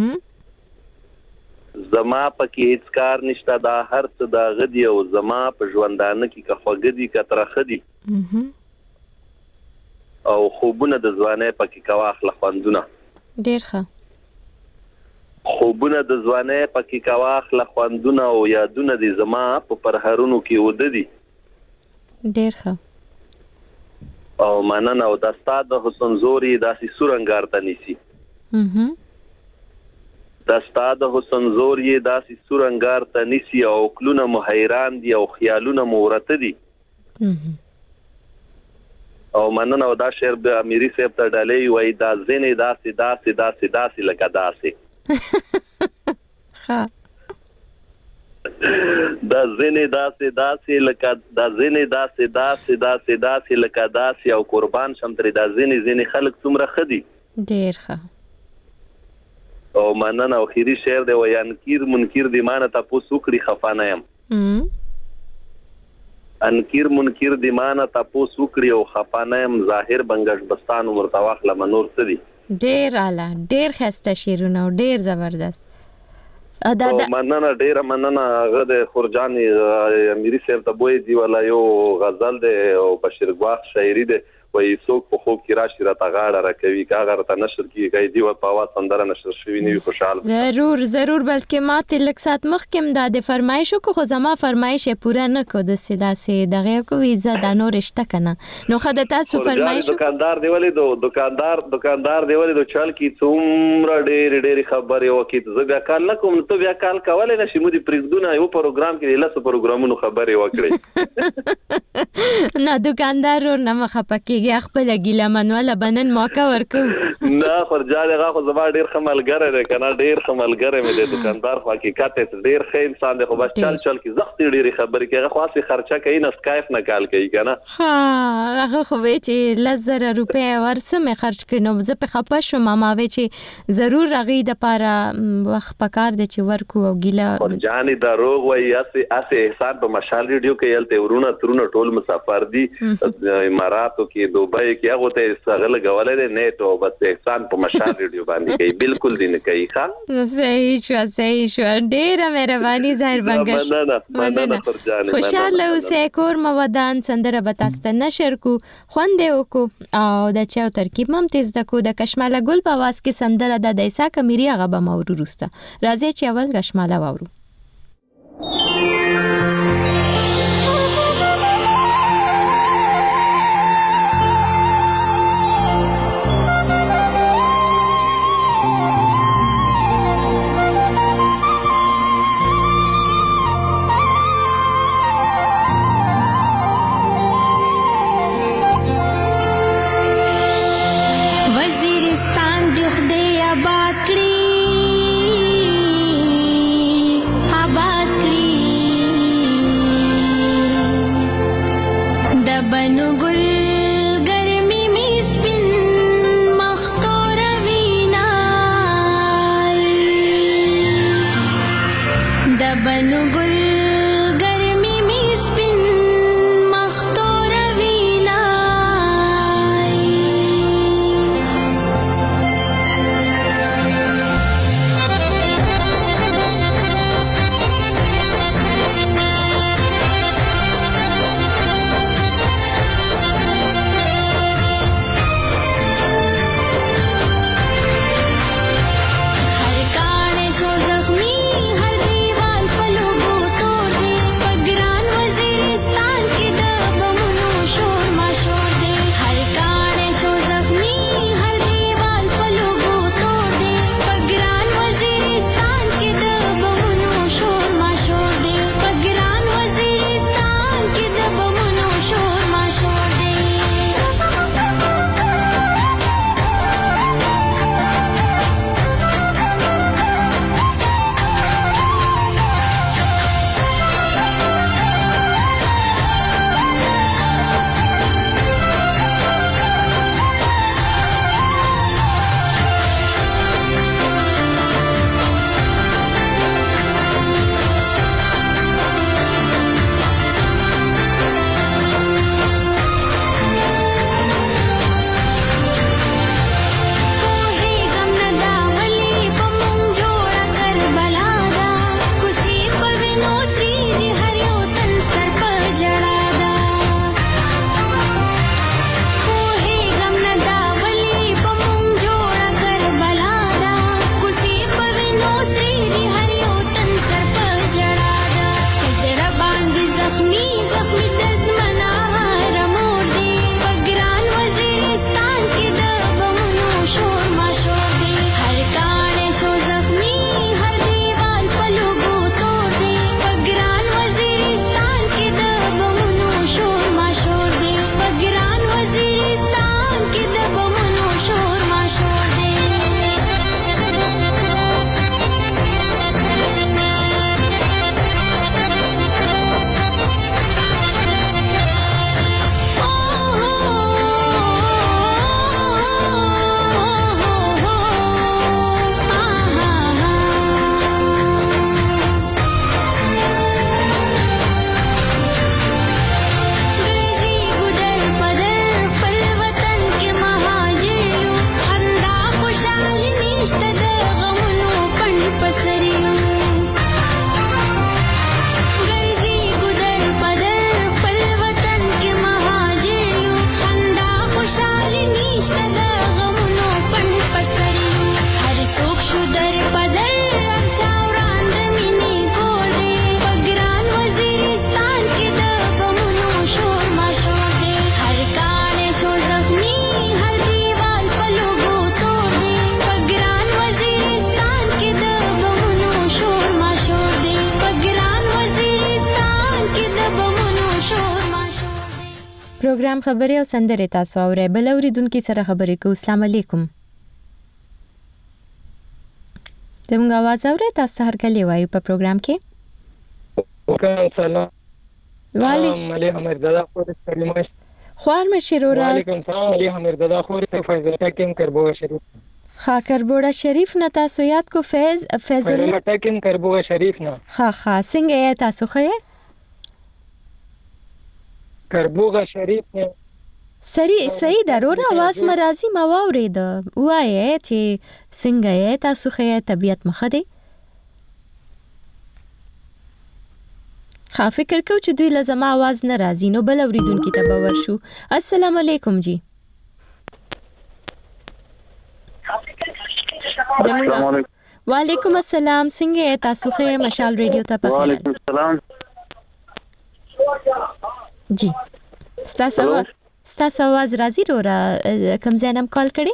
S15: زما پکې هیڅ کار نشته دا هر څه د هغه دی او زما په ژوندانه کې که خوګدي کتره خدي او خوبونه د ځوانۍ پکې کواخله خوندونه
S1: ډیر ښه
S15: خوبونه د ځوانۍ پکې کواخله خوندونه او یادونه دي زما په پرهرونو کې وددي
S1: ډیر ښه
S15: او مننه او د استاد حسن زوري داسې سورنګار ته نیسي د استاد حسن زوري داسې سورنګار ته نیسي او کلونه مو حیران دي او خیالونه مو ورته دي او مننه او دا شعر د امیری صاحب ته ډالې وای دا زنه داسې داسې داسې داسې لکه داسې
S1: ها
S15: دا زنه داسې داسې لکه دا زنه داسې داسې داسې داسې لکه داسې او قربان شم تر دا زنه زنه خلک څومره خدي
S1: ډیر ښه
S15: او مننه او خيري شعر دی وای انکیر منکر دی مانه تاسو کړی خفانه يم انکیر منکر دی مانه تاسو کړی او خفانه يم ظاهر بنگش بستان مرتواخ لمنور سدي
S1: ډیر اعلی ډیر خسته شیرونه ډیر زبردست.
S15: ادا مننه ډیر مننه هغه د خورجانی امیری صاحب ته بوې دی ولا یو غزل دی او بشیر ګواخ شاعری دی وای څوک په خوب کې راشي را تغاړه راکوي کاغه ته نشر کیږي دی او په आवाज سندره نشر شوی نه خوشاله
S1: ضرور ضرور بلکې ما ته لک سات مخکم د فرمایشو کو زما فرمایش پوره نه کو د سدا سي دغه کو ویزه د نور شته کنه نو خدای تاسو فرمایش
S15: دکاندار دی ولې دو دکاندار دکاندار دی ولې دو چل کی څومره ډېر ډېر خبرې وکړي زه بیا کال نکوم ته بیا کال کولای نشي مو دي پرېږدونه یو پروګرام کې لاسو پروګرامونو خبرې وکړي
S1: نه دکاندار نه مخپکی یا خپل ګیله منواله بنن موقع ورکو
S15: نه خرجال هغه خو زما ډیر خملګره ده کنه ډیر خملګره مې د دکاندار خو حقیقت ډیر ښه انسان دی خو بس چل چل کی زخت ډیر خبرې کوي خاصه خرچه کوي نه سکایف نه کال کوي کنه
S1: ها هغه خو وی چې لزر روپے ورسمه خرج کړنو زه په خپه شوم ما وی چې ضرور غي د پاره وخت پکار د چې ورکو او ګیله
S15: خرجانی دا روغ وای اسه اسه احسان په مشال ریډیو کې یلته ورونه ترونه ټول مسافر دي اماراتو کې دوبای کې هغه ته سغل غولې نه ته بس احسان په مشال ریډیو باندې کوي بالکل دین کوي ښا
S1: صحیح شو صحیح شو ډېر مهرباني ظاهر بنگش
S15: مننه
S1: خوشاله اوسه کور مودان سندره بتاست نشر کو خوندې وکړو او د چاو ترکیب مم تیز د کو د کشماله ګل په واس کې سندره د دیسا کمیری هغه به مورو روسته راځي چې اول کشماله واورو
S14: हर काने शो जख्मी हर दीवार पलू
S1: پروګرام خبرې او سندرې تاسو اورئ. بل اوریدونکو سره خبرې کوو. السلام علیکم. زموږ आवाज اورئ؟ تاسو هر کله وایو په پروګرام کې.
S16: وعلیکم السلام.
S1: وعلیکم
S16: علی امرزاده خور کریمه.
S1: خوار مشرورا.
S16: وعلیکم السلام علی امرزاده خور فیض تکیم کربوغ شریف.
S1: خا کربوړه شریف نه تاسو یاد کو فیض فیض
S16: الله ټاکم کربوغ شریف نه.
S1: خا خا څنګه یې تاسو خو یې
S16: کربوغ شریف نه
S1: سری صحیح ضرور आवाज مرাজি ما واورید وایې چې څنګه یې تاسو خو یې طبيعت مخه دی. خا فکر کو چې دوی لازم आवाज نه راځي نو بل اوریدونکو ته باور شو. السلام علیکم جی.
S17: زمونږ
S1: وعلیکم السلام. څنګه تاسو خو مشال ریډیو ته په خیر.
S17: وعلیکم السلام
S1: جی. ستاسو ستاسو आवाज راځي رورا کوم ځانم کال کړي؟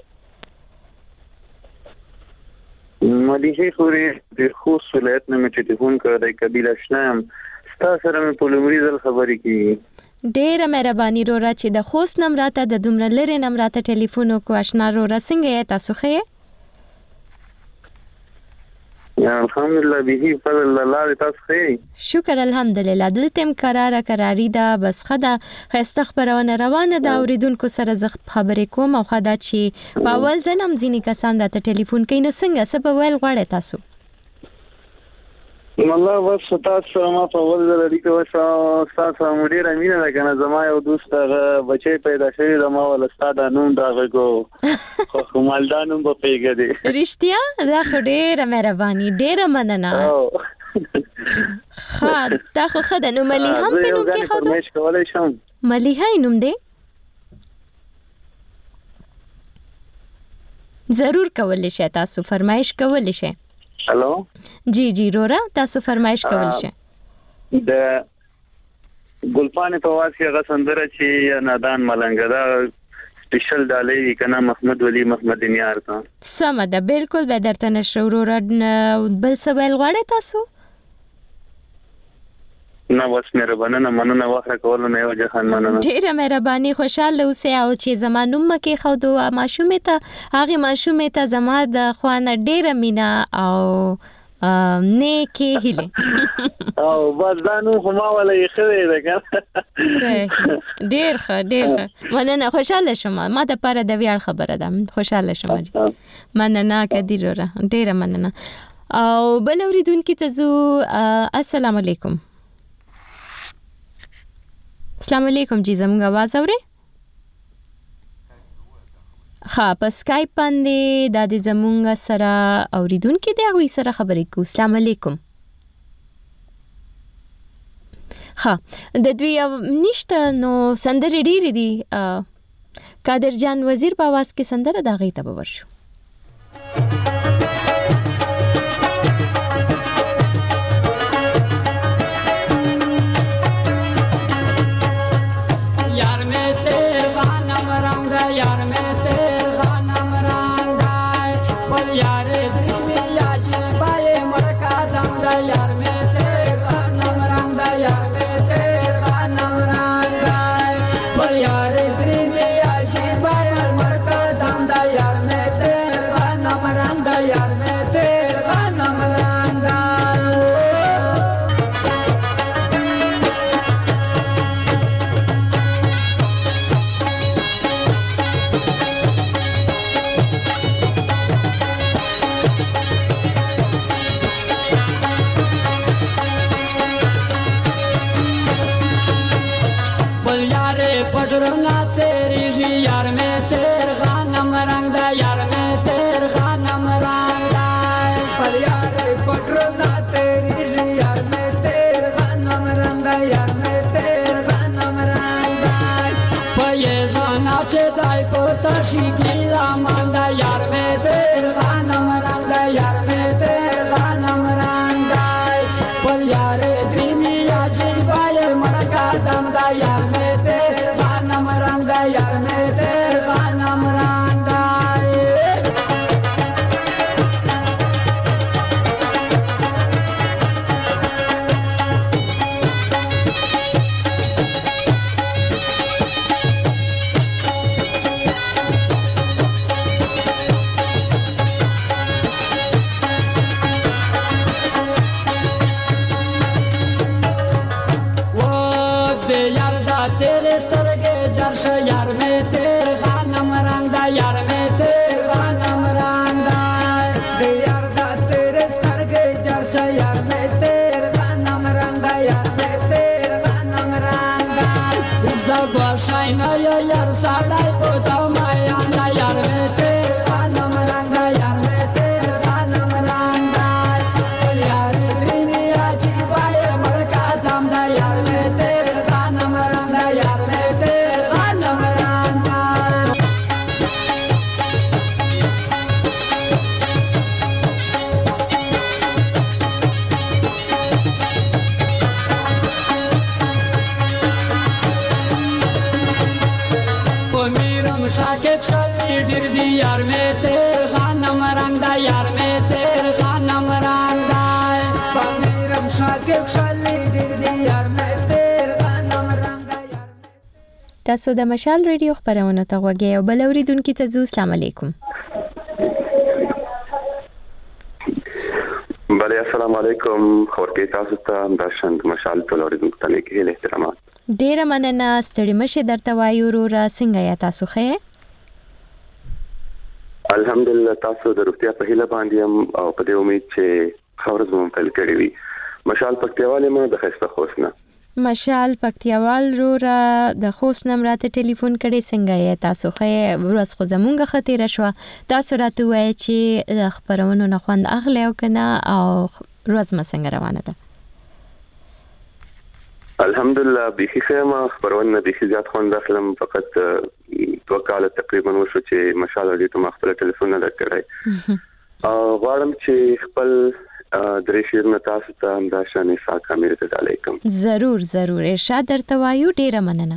S17: مدیحه خوري د خوست ولایت نه مې ټلیفون کړی قبیله شنام تاسو سره مې په لومړي ځل خبرې کیږي.
S1: ډېره مهرباني رورا چې د خوست نم راته د دومره لري نم راته ټلیفون وکړ. آشنا رورا څنګه تاسو خو
S17: الحمدلله به فضل الله تاسو خیر.
S1: شکر الحمدلله. دلته قراره قراری دا بس خدا خسته خبرونه روانه دا اوریدونکو سره ز خبرې کوم او خدا چې په اول ځلم ځینی کسان راته ټلیفون کوي نو څنګه څه په ویل غواړي تاسو؟
S17: والله بس تاسو ما په ول لري کوم تاسو مدیر امینه ده کنه زما یو دوست بچي پیدا شوی د ما ول استاد نوم دا غو خو مالدانم په پیګه دي.
S1: رښتیا دا ډېره مهرباني ډېره مننه. خا دا خو خدای نو ملي هم په نوم کې خو
S17: مېش کولای شم.
S1: ملي هاي نوم دی ضرور کولای شئ تاسو فرمایش کولای شئ.
S17: هلو
S1: جی جی رورا تاسو فرمایش کول شي.
S17: د ګلپانې په واسطه غسندره چې نادان ملنګ دا سپیشل ډالې کنا محمد ولی محمد نیار کا
S1: سم ده بالکل به درته نشو رورا بل سوال غواړی تاسو؟
S17: نه بس مهربانه نه مننه واخره کول نه یو جهان مننه.
S1: ډیره مهرباني خوشاله اوسئ او چې زمانوم مکه خو دو ماشومه ته هغه ماشومه ته زما د خوانه ډیره مینا او نیکی هله
S17: او بازانو خما ولا یخره ده کنه
S1: ډیر ښه ډیر ښه مننه خوشاله شوم ما د پاره د ویاړ خبره ده خوشاله شوم مننه کډیره ډیره مننه او بل اوریدونکو ته زو السلام علیکم. السلام علیکم جی زموږ आवाज اورئ؟ ها په سکایپ باندې د دې زموږ سره اوریدونکو دی هغه سره خبرې کوو. السلام علیکم. ها د دوی نشته نو سندرې ډېرې دي. قادر جان وزیر په आवाज کې سندره دا غي ته ورشو.
S18: جرشه یار می تیر غنم رنگ دا یار می تیر غنم رنگ دا دی یار دا تیر سترگی جرشه یار می تیر غنم رنگ دا یار می تیر غنم رنگ دا ایزا گوشای نیا یار ساڑای بودا مایان دا یار می تیر غنم رنگ دا یار می تیر غنم رنگ دا بل یاری برینی آجی بای ملکا دام دا یار می تیر غنم رنگ دا یار می تیر غنم رنگ دا میرم شاکت شلی دیر دی یار می تیر غنم رنگ دا یار می تیر غنم رنگ دا میرم شاکت شلی دیر دی یار می تیر غنم رنگ دا
S1: تاسو د مشال ریډیو خبرونه ته غوږی او بل اوریدونکو ته زو السلام علیکم.
S19: بله السلام علیکم. خورکی تاسو ته د شند مشال ټول اوریدونکو ته نیک هیله احترامات.
S1: ډیره مننه ستړي مشه درته وایو وروره څنګه یا تاسو ښه؟
S19: الحمدلله تاسو د روغتیا په هیله باندې هم او په دې امید چې خبرز مو پیل کړی وي. مشال پکتیوال ما د خسته خوښنه
S1: مشال پکتیوال وروره د خوست نمبر ته ټلیفون کړي څنګه یا تاسو ښه؟ ورځ خو زمونږه خطر شو تاسو راته وایي چې خبرونه نه خوند اخلي او کنه او ورځ ما څنګه روانه ده؟
S19: الحمدلله بيخي خیمه خبرونه بيخي زیات خوند اخلم. فقط دوه کال تقریبا وشو چې مشال دې ته مخفل ټلیفون نه کړای او غواړم چې خپل درې شعرونه تاسو ته دا شانې ساکه مې ته علیکم.
S1: ضرور ضرور ارشاد درته وایو ډیره مننه.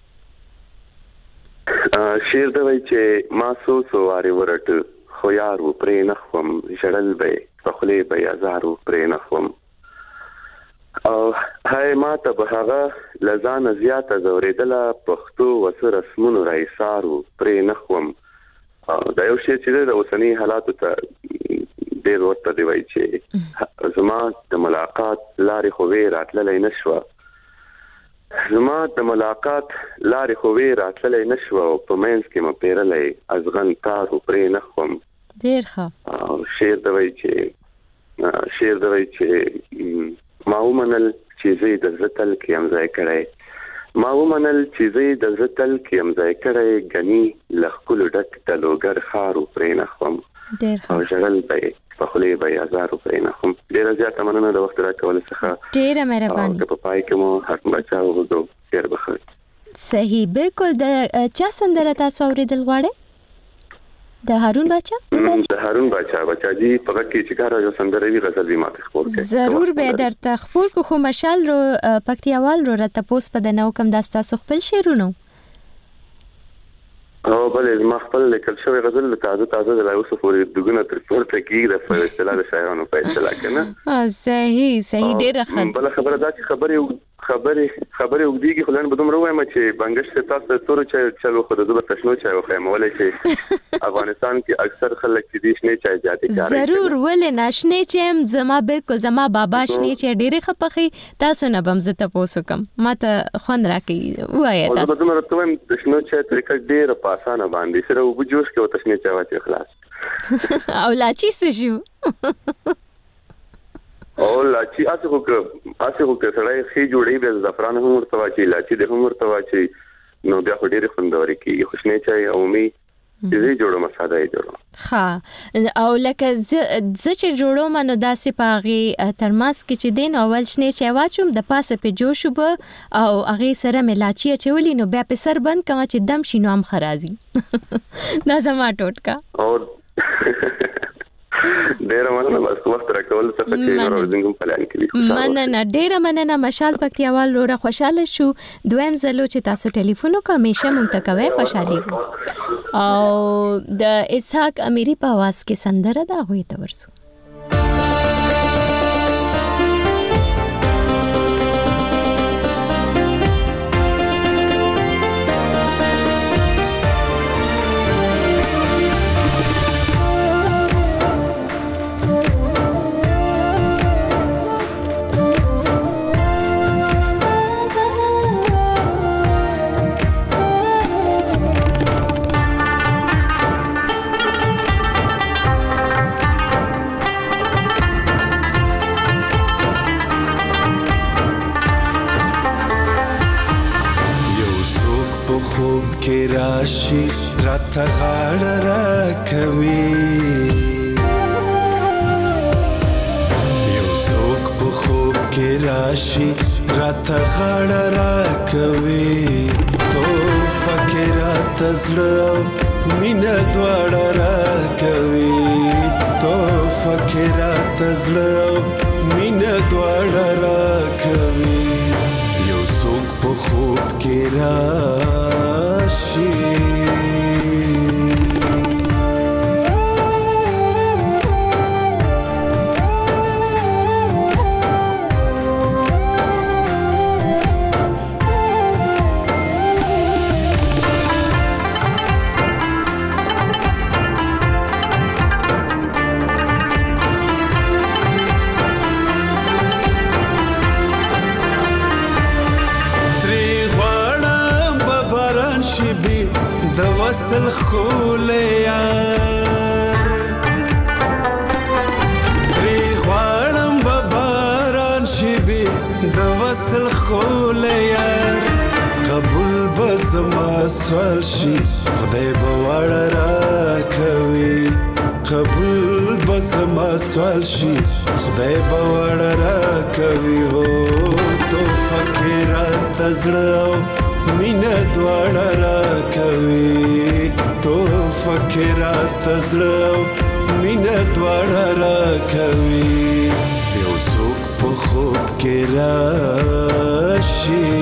S19: شعر دی وای چې ما سو سو واره ورټ خو یارو پرې نه خوم جړل به خپلې به ازارو پرې نه خوم او هاي ما ته به هغه لزان زیاته زوریدله پښتو وسره رسمونو رئیسارو پرې نه خوم. دا یو شی چې د اوسنی حالاتو ته ډېر ورته دی وای چې زما د ملاقات لارې خو وې راتللې نشوه زما د ملاقات لارې خو وې راتللې نشوه او په منځ کې م پیرلې ازغن تارو پرې نه خوم.
S1: ډېر ښه
S19: شعر دی وای چې شعر دی وای چې ما ومنل چې زه د زتل کې هم ځای کړی ما ومنل چې زه د زتل کې هم ځای کړی غني لخل ډک د لوګر خارو پرې نه خوم.
S1: ډېر ښه
S19: او ژړل به په خولې به هزارو پرې نه خوم. ډېره زیاته مننه د وخت راکول څخه.
S1: ډېره مهرباني.
S19: او په پای کې مو حق بچاو وګو ډېر بخیر.
S1: صحیح بالکل. د چا سندره تاسو اوریدل غواړئ؟ د هارون بچا
S19: د هارون بچا بچا جی په کې چې کار یو سندره وی غزل دی ماته خپل کې
S1: ضرور به درته خپل کو خو مشال رو پکتیوال رو رته پوس په د نو کم داستا خپل شیرونو
S19: او بل ما خپل لیکل شوی غزل تازه تازه د اوس پورې دغه تر پورته کېږي د اصطلاح د شاعرانو په اصطلاح کې نه
S1: صحیح صحیح ډېر ښه.
S19: بل خبره دا چې خبره خبره خبره وګديږي خلان بدوم روه ما چې بنگش ته تاسو تور چې چلو خو د زبر تشنو چا وخم ولې چې افغانستان کې اکثر خلک چې دې شنه چای جاتي کوي
S1: ضرور ولې ناشنه چې زما بالکل زما بابا شنه چې ډېر خپخي تاسو نه بم زته پوسو کم ماته خوان راکې وایي تاسو
S19: بدوم راته د شنو چای طریقه ډېر په اسانه باندې سره وګجوش کې وتشنه چای واچي خلاص
S1: او لاچی سجو
S19: او لاچی اسه خو اسه خو سړی خې جوړې به زعفران هم ورته واچي لاچی د هم ورته واچي نو بیا خو ډېر خوندوري کیږي خوشنه چای او می دې جوړو مساده یې جوړو
S1: ها او لکه ز چې جوړو منو داسې پاغي ترماس کې چې دین اول شنه چای واچوم د پاسه په جوش وب او هغه سره ملاچی چولې نو بیا په سر بند کما چې دم شینو هم خرازي دا زما ټوټکا
S19: او ډېر مننه بس وخت راکول څه چې نور زنګم پلان کړی
S1: مننه ډېر مننه مشال پکتیوال وروره خوشاله شو دویم زلو چې تاسو ټلیفون وکړ همیشه مونږ ته کوي خوشالي او د اسحاق امیری په आवाज کې سندره دا وې ته ورسو
S13: خوب کې راشي راته غاړه راکوي یو څوک په خوب کې راشي راته غاړه راکوي توفه کې راته زړه مینه دواړه راکوي توفه کې راته زړه مینه دواړه راکوي یو څوک په خوب کې راشي د وصل خول یار تری غواړم به باران شي بي د وصل خول یار قبول به زما سوال شي خدای به وړه راکوي قبول به زما سوال شي خدای به وړه راکوي هو توفه کې راته زړه مینه دواړه راکوي توفه کې راته زړه مینه دواړه راکوي یو څوک په خوب کې راشي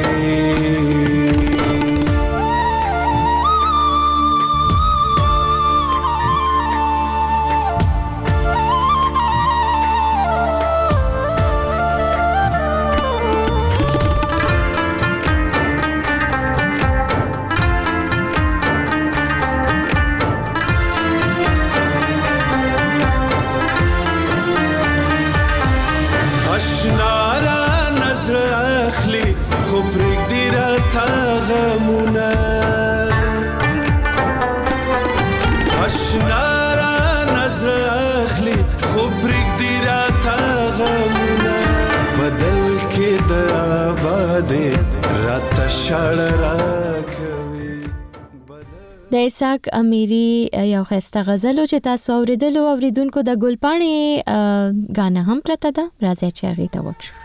S1: د اسحاق امیری یو خسته غزل چې تاسو اوریدلو اوریدونکو د ګلپاڼې غانا هم پرته ده راځي چې هغه ته وکړو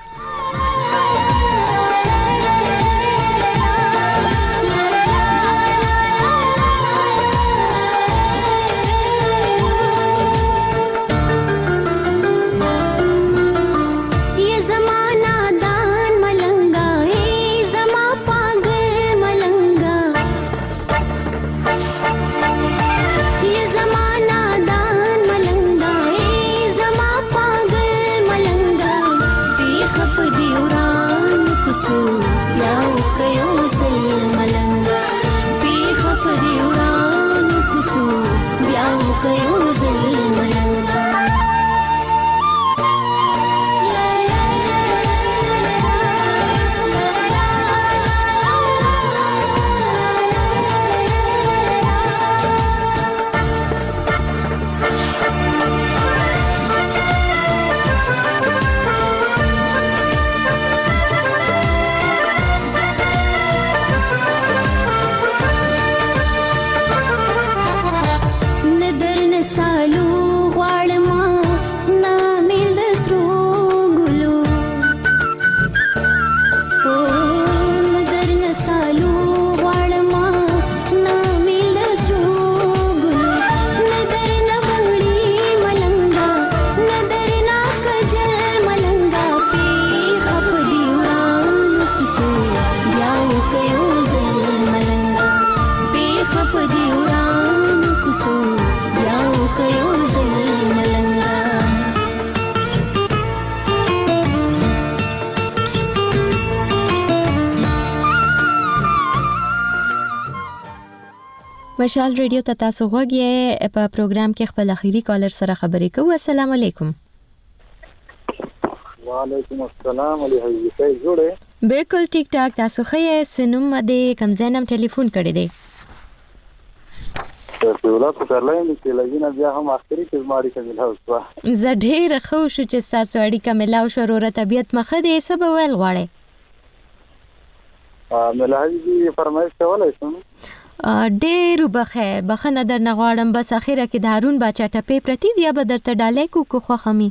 S1: مشال ریډیو ته تاسو غوږی په پروګرام کې خپل اخیری کالر سره خبرې کوو. السلام علیکم.
S20: وعلیکم السلام علیکم. څه جوړه؟
S1: بالکل ټیک ټاک. تاسو خې سنوم دې کم زینم ټلیفون کړی دی؟
S20: تاسو ولات کارلای مې چې لګینا بیا هم اخري کې ماري کمل هوسه.
S1: زه ډېر خو شو چې تاسو اړیکه ملاو شو ورو طبيعت مخه دې سبا ول غواړي.
S20: ملاحظي فرمایش کولای شم
S1: ډېر وبخه بخنه در نغواړم بس اخیره کې د هارون باچا ټپې پرتی دی به درته ډالۍ کو کو خوخمي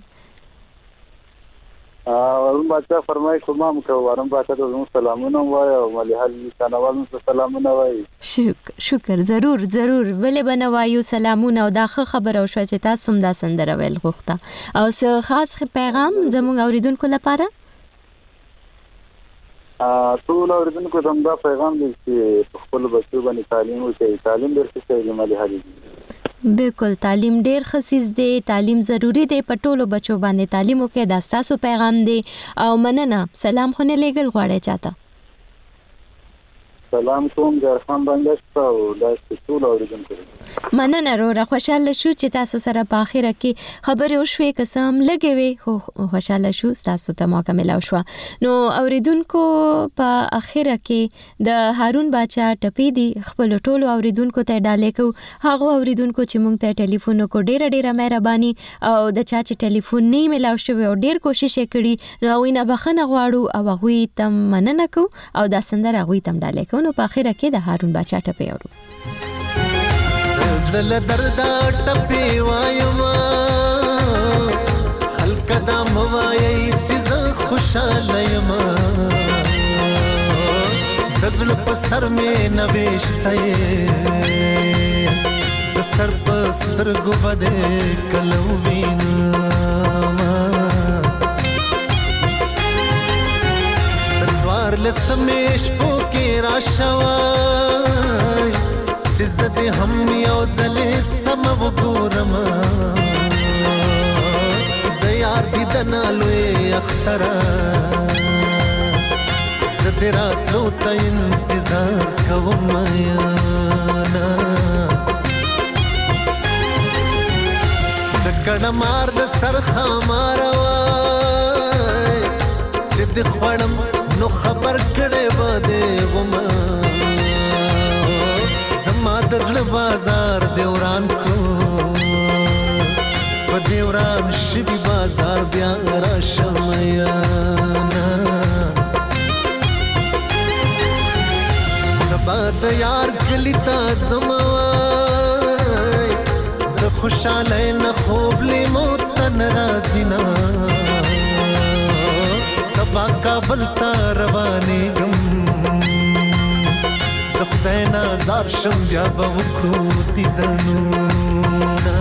S20: هارون باچا فرمایش کوم کو هارون باچا ته سلامونه وای او ملاحظي سنوال ته سلامونه وای
S1: شکر ضرور ضرور ولې بنوایو سلامونه او دا خبر او شو چې تاسو هم دا سندره ویل غوښته او څه خاص پیغام زموږ اوریدونکو لپاره
S20: ټول اوریدونکو ته دا پیغام دی چې خپل بچو باندې تعلیم وکړي تعلیم ډېر څه دی ملاحظي
S1: بالکل تعلیم ډیر خصیص دی تعلیم ضروری دی په ټولو بچو باندې تعلیم وکړي دا تاسو پیغام دی او مننه سلام خو نه لګل غواړی چاته
S20: سلام کوم جرخان بنگشت او دا ټول اوریدونکو
S1: مننه وروره خوشاله شو چې تاسو سره په اخره کې خبرې وشوې قسم لګوي خو خوشاله شو تاسو ته موقع ملاو شو نو اوریدونکو په اخره کې د هارون باچا ټپې دی خپل ټولو اوریدونکو ته ډالې کو هغه اوریدونکو چې مونږ ته ټلیفون کو ډیره ډیره مهرباني او د چا چې ټلیفون نه ملاو شو او ډیر کوشش کړي نو وینه بخنه غواړو او هغه تم مننه کو او دا سندره هغه تم ډالې کو نو په اخره کې د هارون باچا ټپې اورو
S21: زل دردا ټپې وایم خلک دا موایي چې زه خوشاله یم د زړه په سر مې نوښته د سر په سترګو باندې کله وینم د څوار لسمې شپو کې راشوای چې زه دې هم یو ځلې سم وګورم د یار دیدن لوی اختره زه دې راتلو ته انتظار کوم یانا د کډه مار د سر خامار وای چې دې خوړم نو خبر کړې و دې ومه ما د زړه بازار دیوران کو په دیوران شدي بازار بیا را شمایانا سبا د یار کلی تا زموای د خوشاله نه خوب لیمو تن رازینا سبا کابل تا روانې گم د خدای نازار شم بیا به وکړو دیدنونه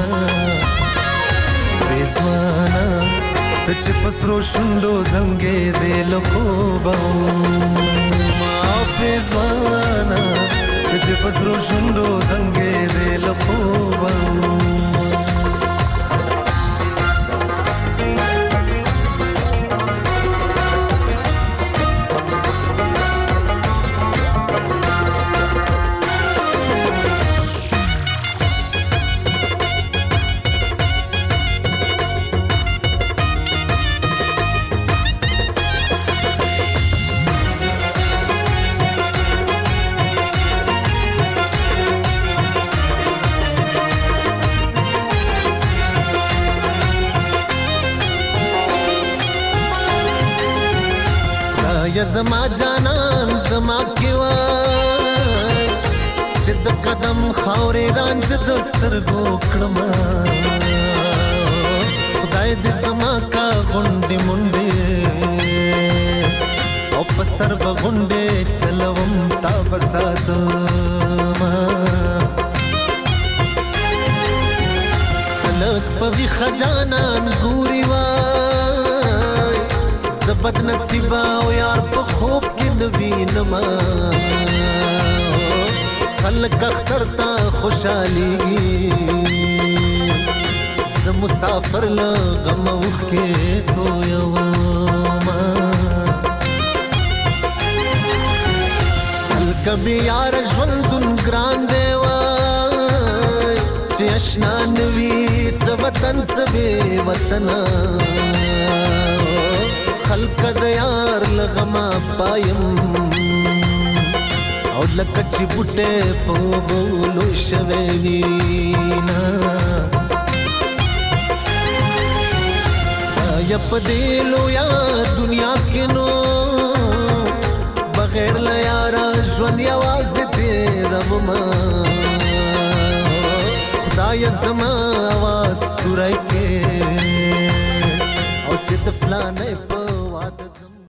S21: رضوانا ته چې په سرو شونډو زنګېدې له خوبه ما رضوانا ته چې په سرو شونډو زنګېدې له خوبه یا زما جانان زما کیوای چې د قدم خاورې رانج د سترګو کړم خدای دې زما کا غونډې مونډې او په سر به غونډې چلوم تا بساتما خلک په ویښه جانان ګوري وای زبد نصیبا او یار په خوب کې نوینما خلک اختر تا خوشاليږي زه مسافر له غم اوخ کې تو یو ما کبي یار ژوندون ګران دی وای چې آشنا نوي څه وطن څه بې وطن خلق د یار لغما پایم او لکه چې بوټه په بولو شوي وینا یا په دې لو یا دنیا کې نو بغیر لا یار وما خدای زما आवाज تورای کې او چې د فلانه په واده